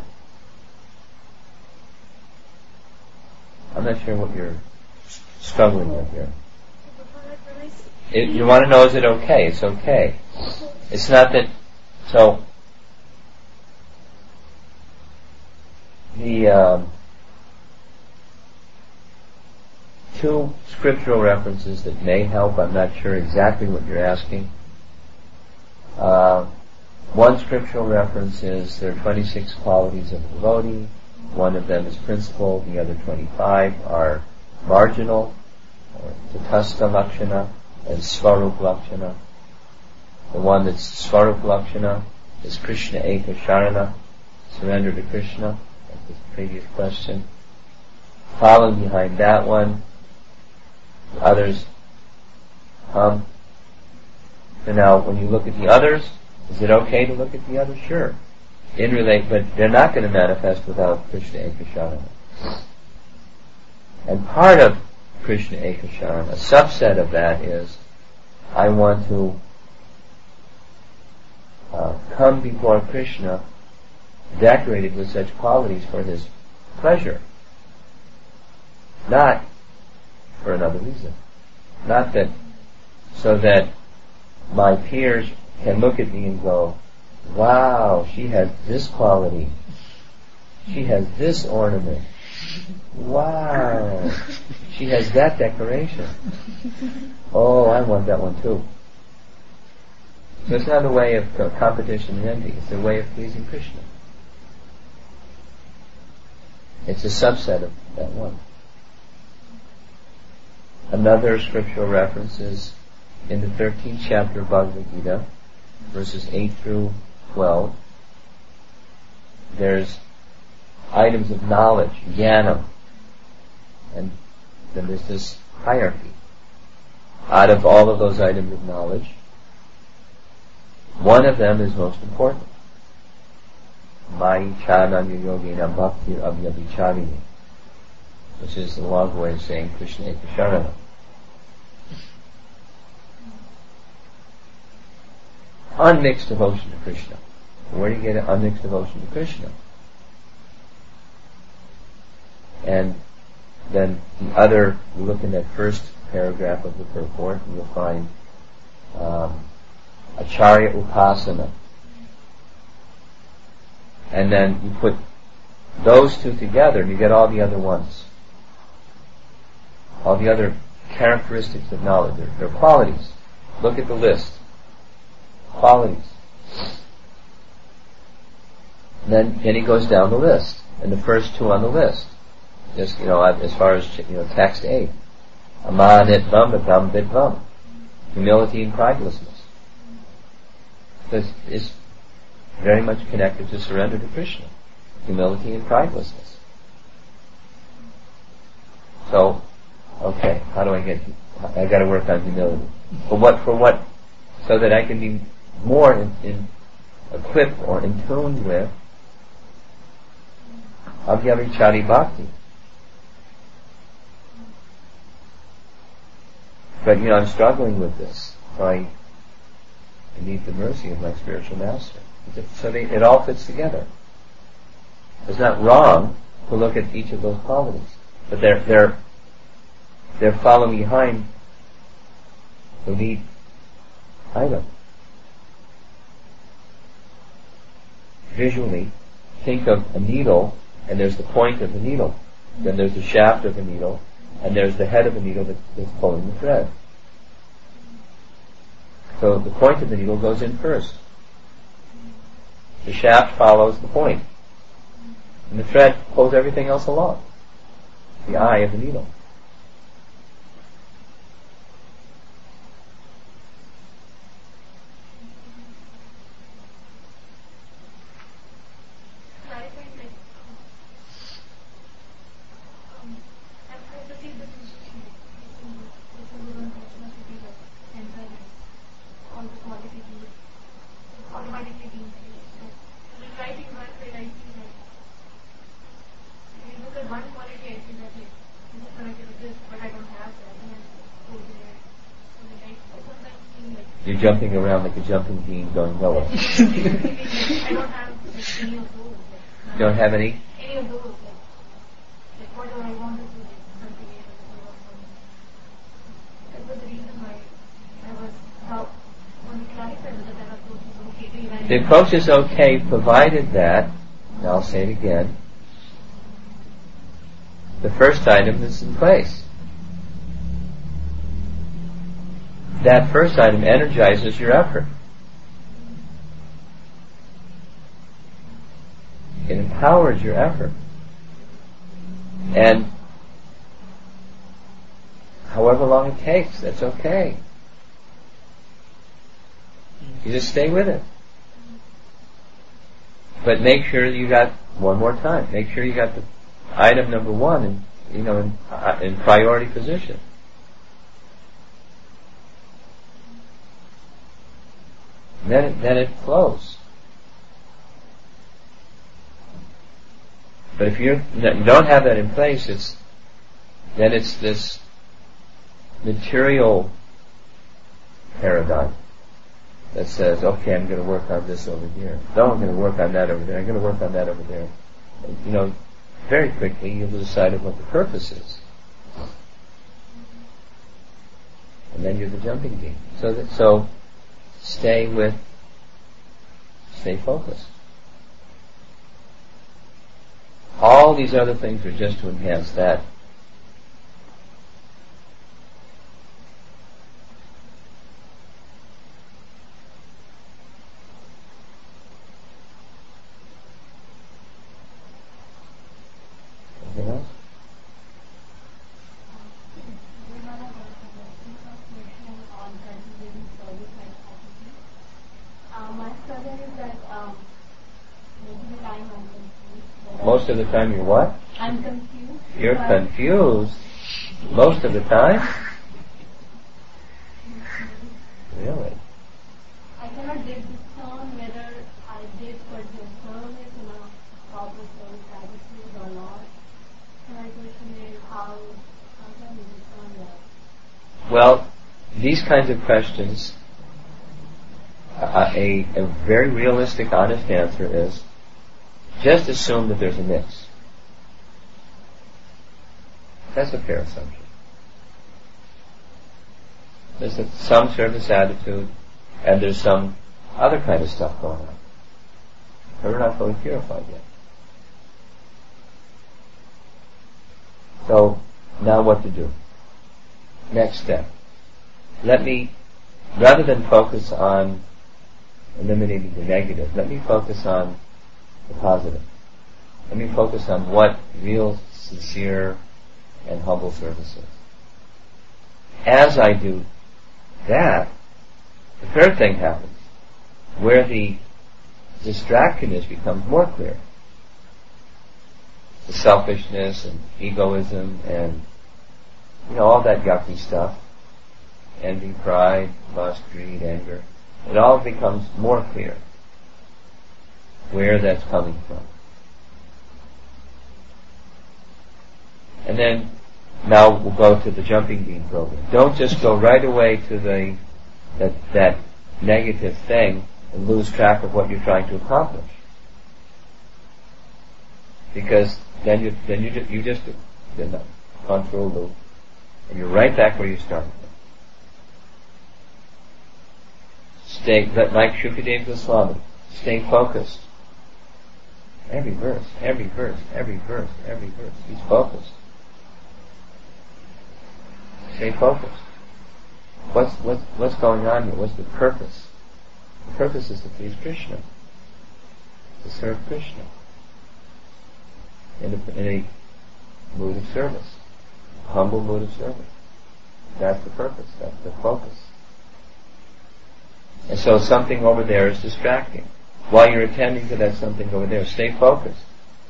Speaker 1: I'm not sure what you're struggling with here. It, you want to know, is it okay? It's okay. It's not that, so, the um, two scriptural references that may help, I'm not sure exactly what you're asking. Uh, one scriptural reference is there are twenty-six qualities of a devotee. One of them is principal, the other twenty-five are marginal, or tatastha lakshana, and svarup lakshana. The one that's svarup lakshana is Krishna eka sharana, surrender to Krishna, like the previous question. Following behind that one, the others come. So now, when you look at the others, is it okay to look at the others? Sure. In relate, but they're not going to manifest without Krishna eka sharana. And part of Krishna eka sharana, a subset of that is, I want to uh, come before Krishna decorated with such qualities for his pleasure, not for another reason. Not that, so that my peers can look at me and go, wow, she has this quality. She has this ornament. Wow, she has that decoration. Oh, I want that one too. So it's not a way of uh, competition and envy. It's a way of pleasing Krishna. It's a subset of that one. Another scriptural reference is in the thirteenth chapter of Bhagavad Gita, verses eight through twelve. There's items of knowledge, jnana, and then there's this hierarchy. Out of all of those items of knowledge, one of them is most important. Mai chananya yogena bhakti abhyabhicharini, which is the long way of saying Krishna ekasharana. Unmixed devotion to Krishna. Where do you get an unmixed devotion to Krishna? And then the other, you look in that first paragraph of the purport, and you'll find um, Acharya Upasana. And then you put those two together and you get all the other ones. All the other characteristics of knowledge. They're, they're qualities. Look at the list. Qualities. And then, then he goes down the list. And the first two on the list, just, you know, as far as, you know, text eight. Amanitvam vidvam vidvam. Humility and pridelessness. Because it's very much connected to surrender to Krishna. Humility and pridelessness. So, okay, how do I get, I gotta work on humility. For what, for what, so that I can be more in, in equipped or in tune with Abhyabhichari Bhakti. But, you know, I'm struggling with this. So I, I need the mercy of my spiritual master. So they, it all fits together. It's not wrong to look at each of those qualities, but they're they're they're following behind the lead item. Visually, think of a needle, and there's the point of the needle. Then there's the shaft of the needle, and there's the head of the needle that, that's pulling the thread. So the point of the needle goes in first. The shaft follows the point. And the thread pulls everything else along. The eye of the needle. You're jumping around like a jumping bean going nowhere.
Speaker 3: I don't have any of those.
Speaker 1: You don't have any?
Speaker 3: Any of those. Like whatever I want to do, something else. That was the reason why I was how want to clarify whether that approach is okay to evaluate.
Speaker 1: The approach is okay provided that, and I'll say it again, the first item is in place. That first item energizes your effort. It empowers your effort. And however long it takes, that's okay. You just stay with it. But make sure you got one more time. Make sure you got the item number one in, you know, in, uh, in priority position. Then it, then it flows. But if you're, you don't have that in place, it's then it's this material paradigm that says, okay, I'm going to work on this over here. No, I'm going to work on that over there. I'm going to work on that over there. And, you know, very quickly you'll decide what the purpose is. And then you're the jumping bean. So that, so stay with Stay focused. All these other things are just to enhance that. Anything else? Most of the time you're what?
Speaker 3: I'm confused.
Speaker 1: You're confused. Most of the time? Really?
Speaker 3: I cannot discern whether I did particular service in a proper service attitude or not. So my question is how, how can you discern that?
Speaker 1: Well, these kinds of questions, a, a, a very realistic, honest answer is just assume that there's a mix. That's a fair assumption. There's a, some service attitude, and there's some other kind of stuff going on. But we're not fully purified yet. So, now what to do? Next step. Let me, rather than focus on eliminating the negative, let me focus on the positive. Let me focus on what real, sincere, and humble service is. As I do that, the third thing happens, where the distractedness becomes more clear. The selfishness and egoism and, you know, all that yucky stuff, envy, pride, lust, greed, anger, it all becomes more clear where that's coming from. And then, now we'll go to the jumping bean program. Don't just go right away to the that, that negative thing and lose track of what you're trying to accomplish. Because then you then you just, you just in a control loop, and you're right back where you started. Stay, like Shukadeva Goswami, stay focused. Every verse, every verse, every verse, every verse. He's focused. Stay focused. What's what's what's going on here? What's the purpose? The purpose is to please Krishna, to serve Krishna in a, in a mood of service, a humble mood of service. That's the purpose. That's the focus. And so something over there is distracting. While you're attending to that something over there, stay focused.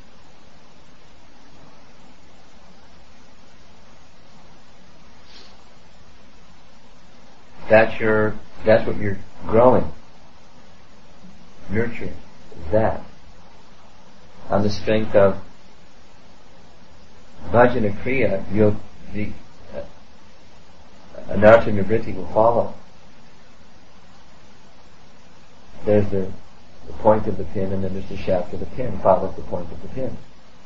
Speaker 1: That's your, that's what you're growing, nurturing, that. On the strength of bhajana kriya, you'll, the uh, anartha nivritti will follow. There's the, the point of the pin, and then there's the shaft of the pin. Follow the point of the pin.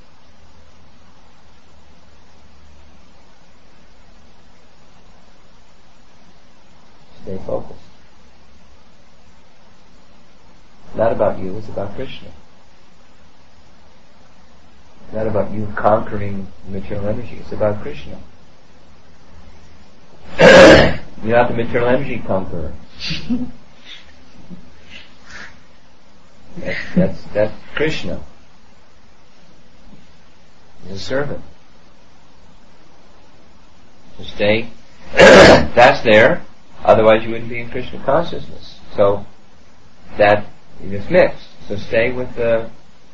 Speaker 1: Stay focused. It's not about you, it's about Krishna. It's not about you conquering material energy, it's about Krishna. You're not the material energy conqueror. That's, that's, that's Krishna. He's a servant. So stay, that's there, otherwise you wouldn't be in Krishna consciousness. So, that is mixed. So stay with the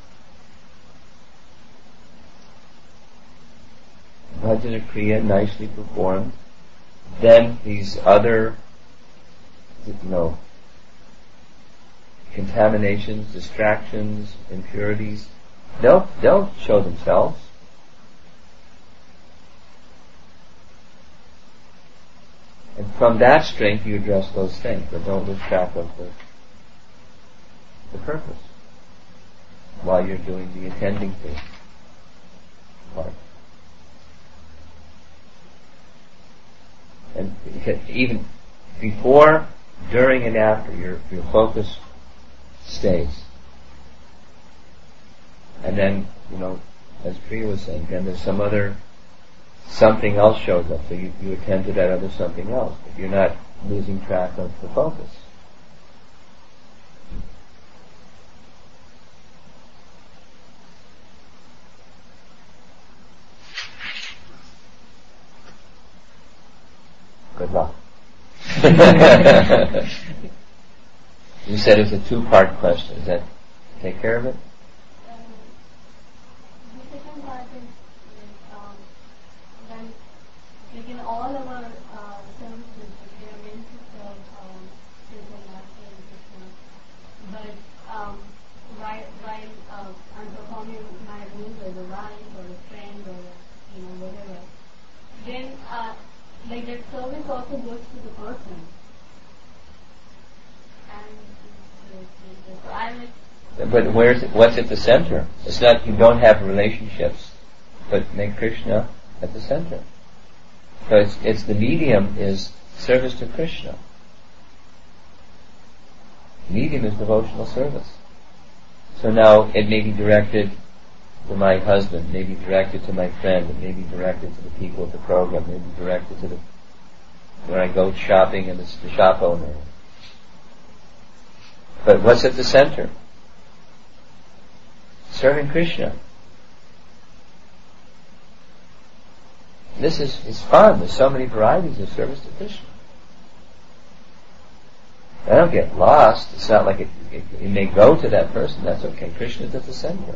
Speaker 1: bhajana kriya nicely performed. Then these other, you know, contaminations, distractions, impurities, they'll, they'll show themselves. And from that strength you address those things, but don't lose track of the, the purpose while you're doing the attending to part. And even before, during, and after, your your focus stays. And then, you know, as Priya was saying, then there's some other, something else shows up, so you, you attend to that other something else, but you're not losing track of the focus. Good luck. You said it's a two-part question. Does that take care of it?
Speaker 3: Um, the second part is, um, when, like in all our uh, services, we are meant to serve um, Krishna, Master and Krishna. But um, while, while uh, I'm performing my role as a wife or a friend or, you know, whatever, then uh, like that service also goes to the person. And so I'm like,
Speaker 1: but where's it, what's at the center? It's not you don't have relationships, but make Krishna at the center. So it's, it's the medium is service to Krishna. Medium is devotional service. So now it may be directed to my husband, may be directed to my friend, it may be directed to the people at the program, may be directed to the when I go shopping and it's the shop owner. But what's at the center? Serving Krishna. This is it's fun. There's so many varieties of service to Krishna. I don't get lost. It's not like it, it, it may go to that person. That's okay. Krishna's at the center.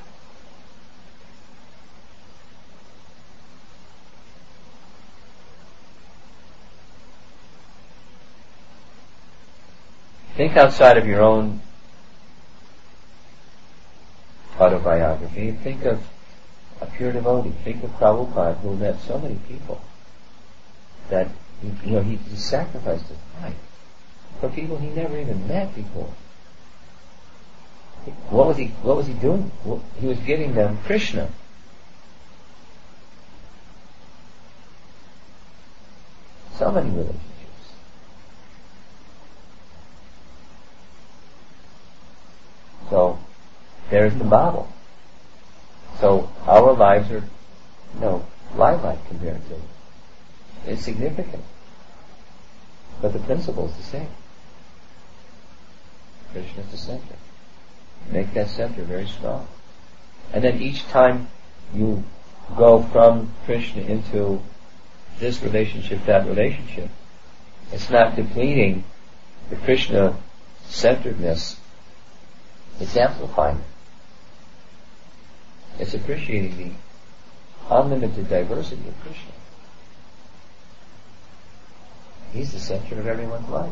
Speaker 1: Think outside of your own autobiography. Think of a pure devotee. Think of Prabhupada, who met so many people that you know he, he sacrificed his life for people he never even met before. What was he? What was he doing? He was giving them Krishna. So many relationships. So there's the model. So our lives are, you know, lifelike compared to it. It's significant. But the principle is the same. Krishna is the center. Make that center very strong. And then each time you go from Krishna into this relationship, that relationship, it's not depleting the Krishna centeredness. It's amplifying it. It's appreciating the unlimited diversity of Krishna. He's the center of everyone's life.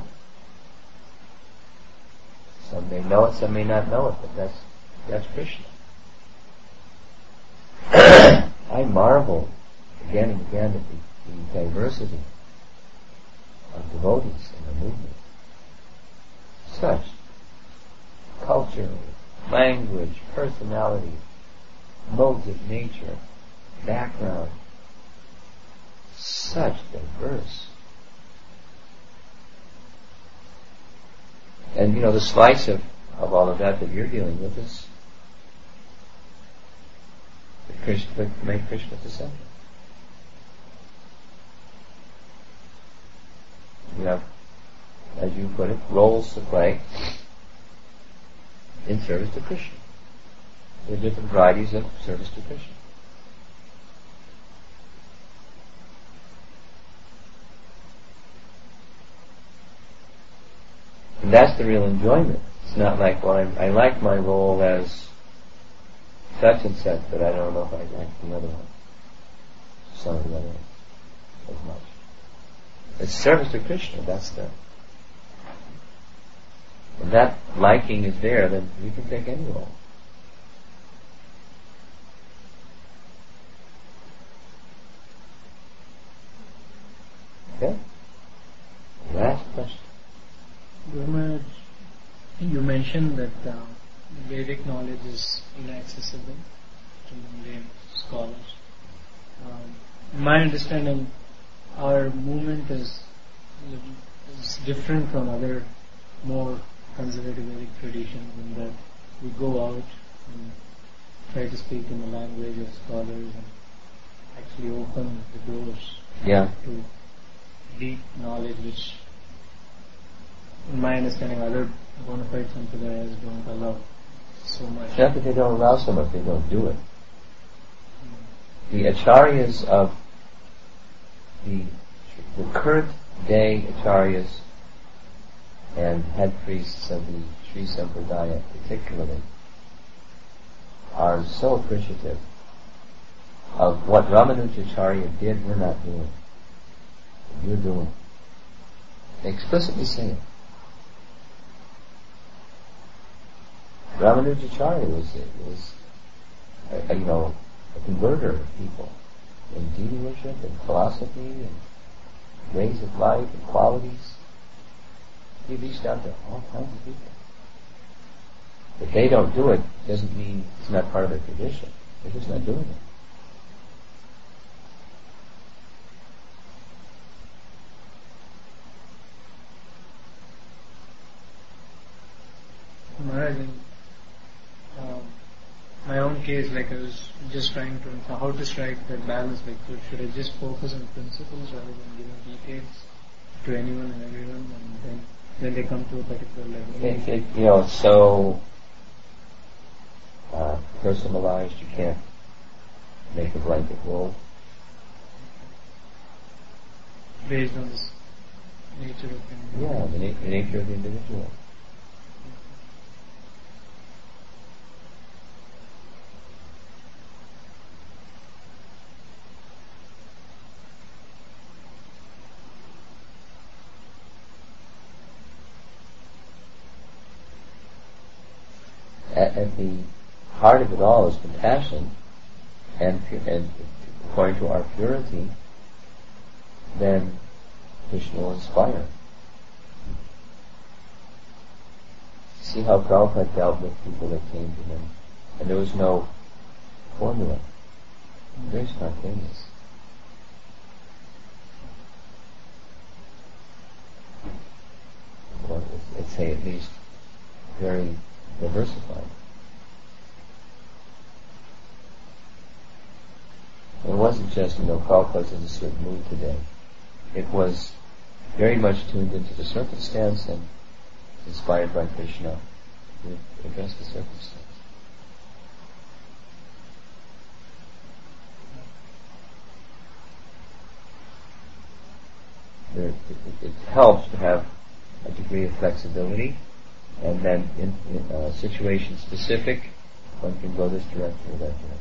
Speaker 1: Some may know it, some may not know it, but that's that's Krishna. I marvel again and again at the, the diversity of devotees in the movement. Such culture, language, personality, modes of nature, background, such diverse. And you know, the slice of, of all of that that you're dealing with is Krishna, to make Krishna the center. You have, as you put it, roles to play in service to Krishna. There are different varieties of service to Krishna. And that's the real enjoyment. It's not like, well, I, I like my role as such and such, but I don't know if I like the other one. Some of the other ones as much. It's service to Krishna, that's the... When that liking is there, then you can take any role. Okay? Last question.
Speaker 2: Gurumaj, you mentioned that uh, Vedic knowledge is inaccessible to mundane scholars. Um, in my understanding, our movement is, is different from other more conservative Vedic traditions, in that we go out and try to speak in the language of scholars and actually open the doors
Speaker 1: Yeah.
Speaker 2: to deep knowledge, which, in my understanding, other bona fide sampradayas don't allow so much.
Speaker 1: It's not that they don't allow so much, they don't do it. The acharyas of the, the current day acharyas and head priests of the Sri Sampradaya particularly are so appreciative of what Ramanujacharya did, we're not doing. You're doing. They explicitly say it. Ramanujacharya was, was a, a, you know, a converter of people in deity worship and philosophy and ways of life and qualities. He reached out to all kinds of people. If they don't do it, doesn't mean it's not part of their tradition. They're just not doing it.
Speaker 2: Maharaj, in um, my own case, like I was just trying to know how to strike that balance. Like, should I just focus on principles rather than giving details to anyone and everyone, and then when they come to a particular level?
Speaker 1: It, it, you know, it's so uh, personalized. You can't make a blanket rule.
Speaker 2: Based on this nature of things.
Speaker 1: Yeah, the, na- the nature of the individual. At, at the heart of it all is compassion, and, and according to our purity, then Krishna will inspire. See how Prabhupada dealt with people that came to him, and there was no formula. Very spontaneous. Or let's say at least very diversified. And it wasn't just, you know, Prabhupada's in a certain mood today. It was very much tuned into the circumstance and inspired by Krishna to address the circumstance. There, it, it, it helps to have a degree of flexibility, and then in, in uh, situation specific, one can go this direction or that direction.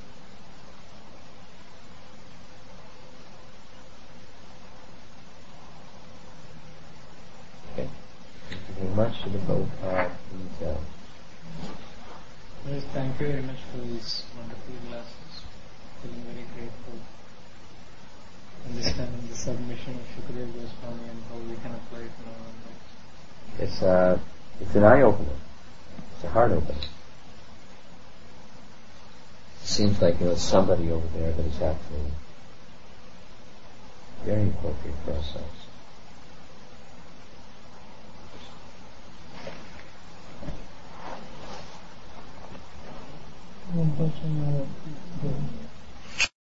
Speaker 1: Okay. Thank you very much to the both uh, these, uh,
Speaker 2: Yes, thank you very much for these wonderful classes. Feeling very grateful. Understanding the submission of Shukadeva Goswami and how we can apply it in our own lives.
Speaker 1: it's uh, it's an eye opener. It's a heart opener. It seems like, you know, somebody over there, but it's actually very appropriate for ourselves.
Speaker 2: One person, uh,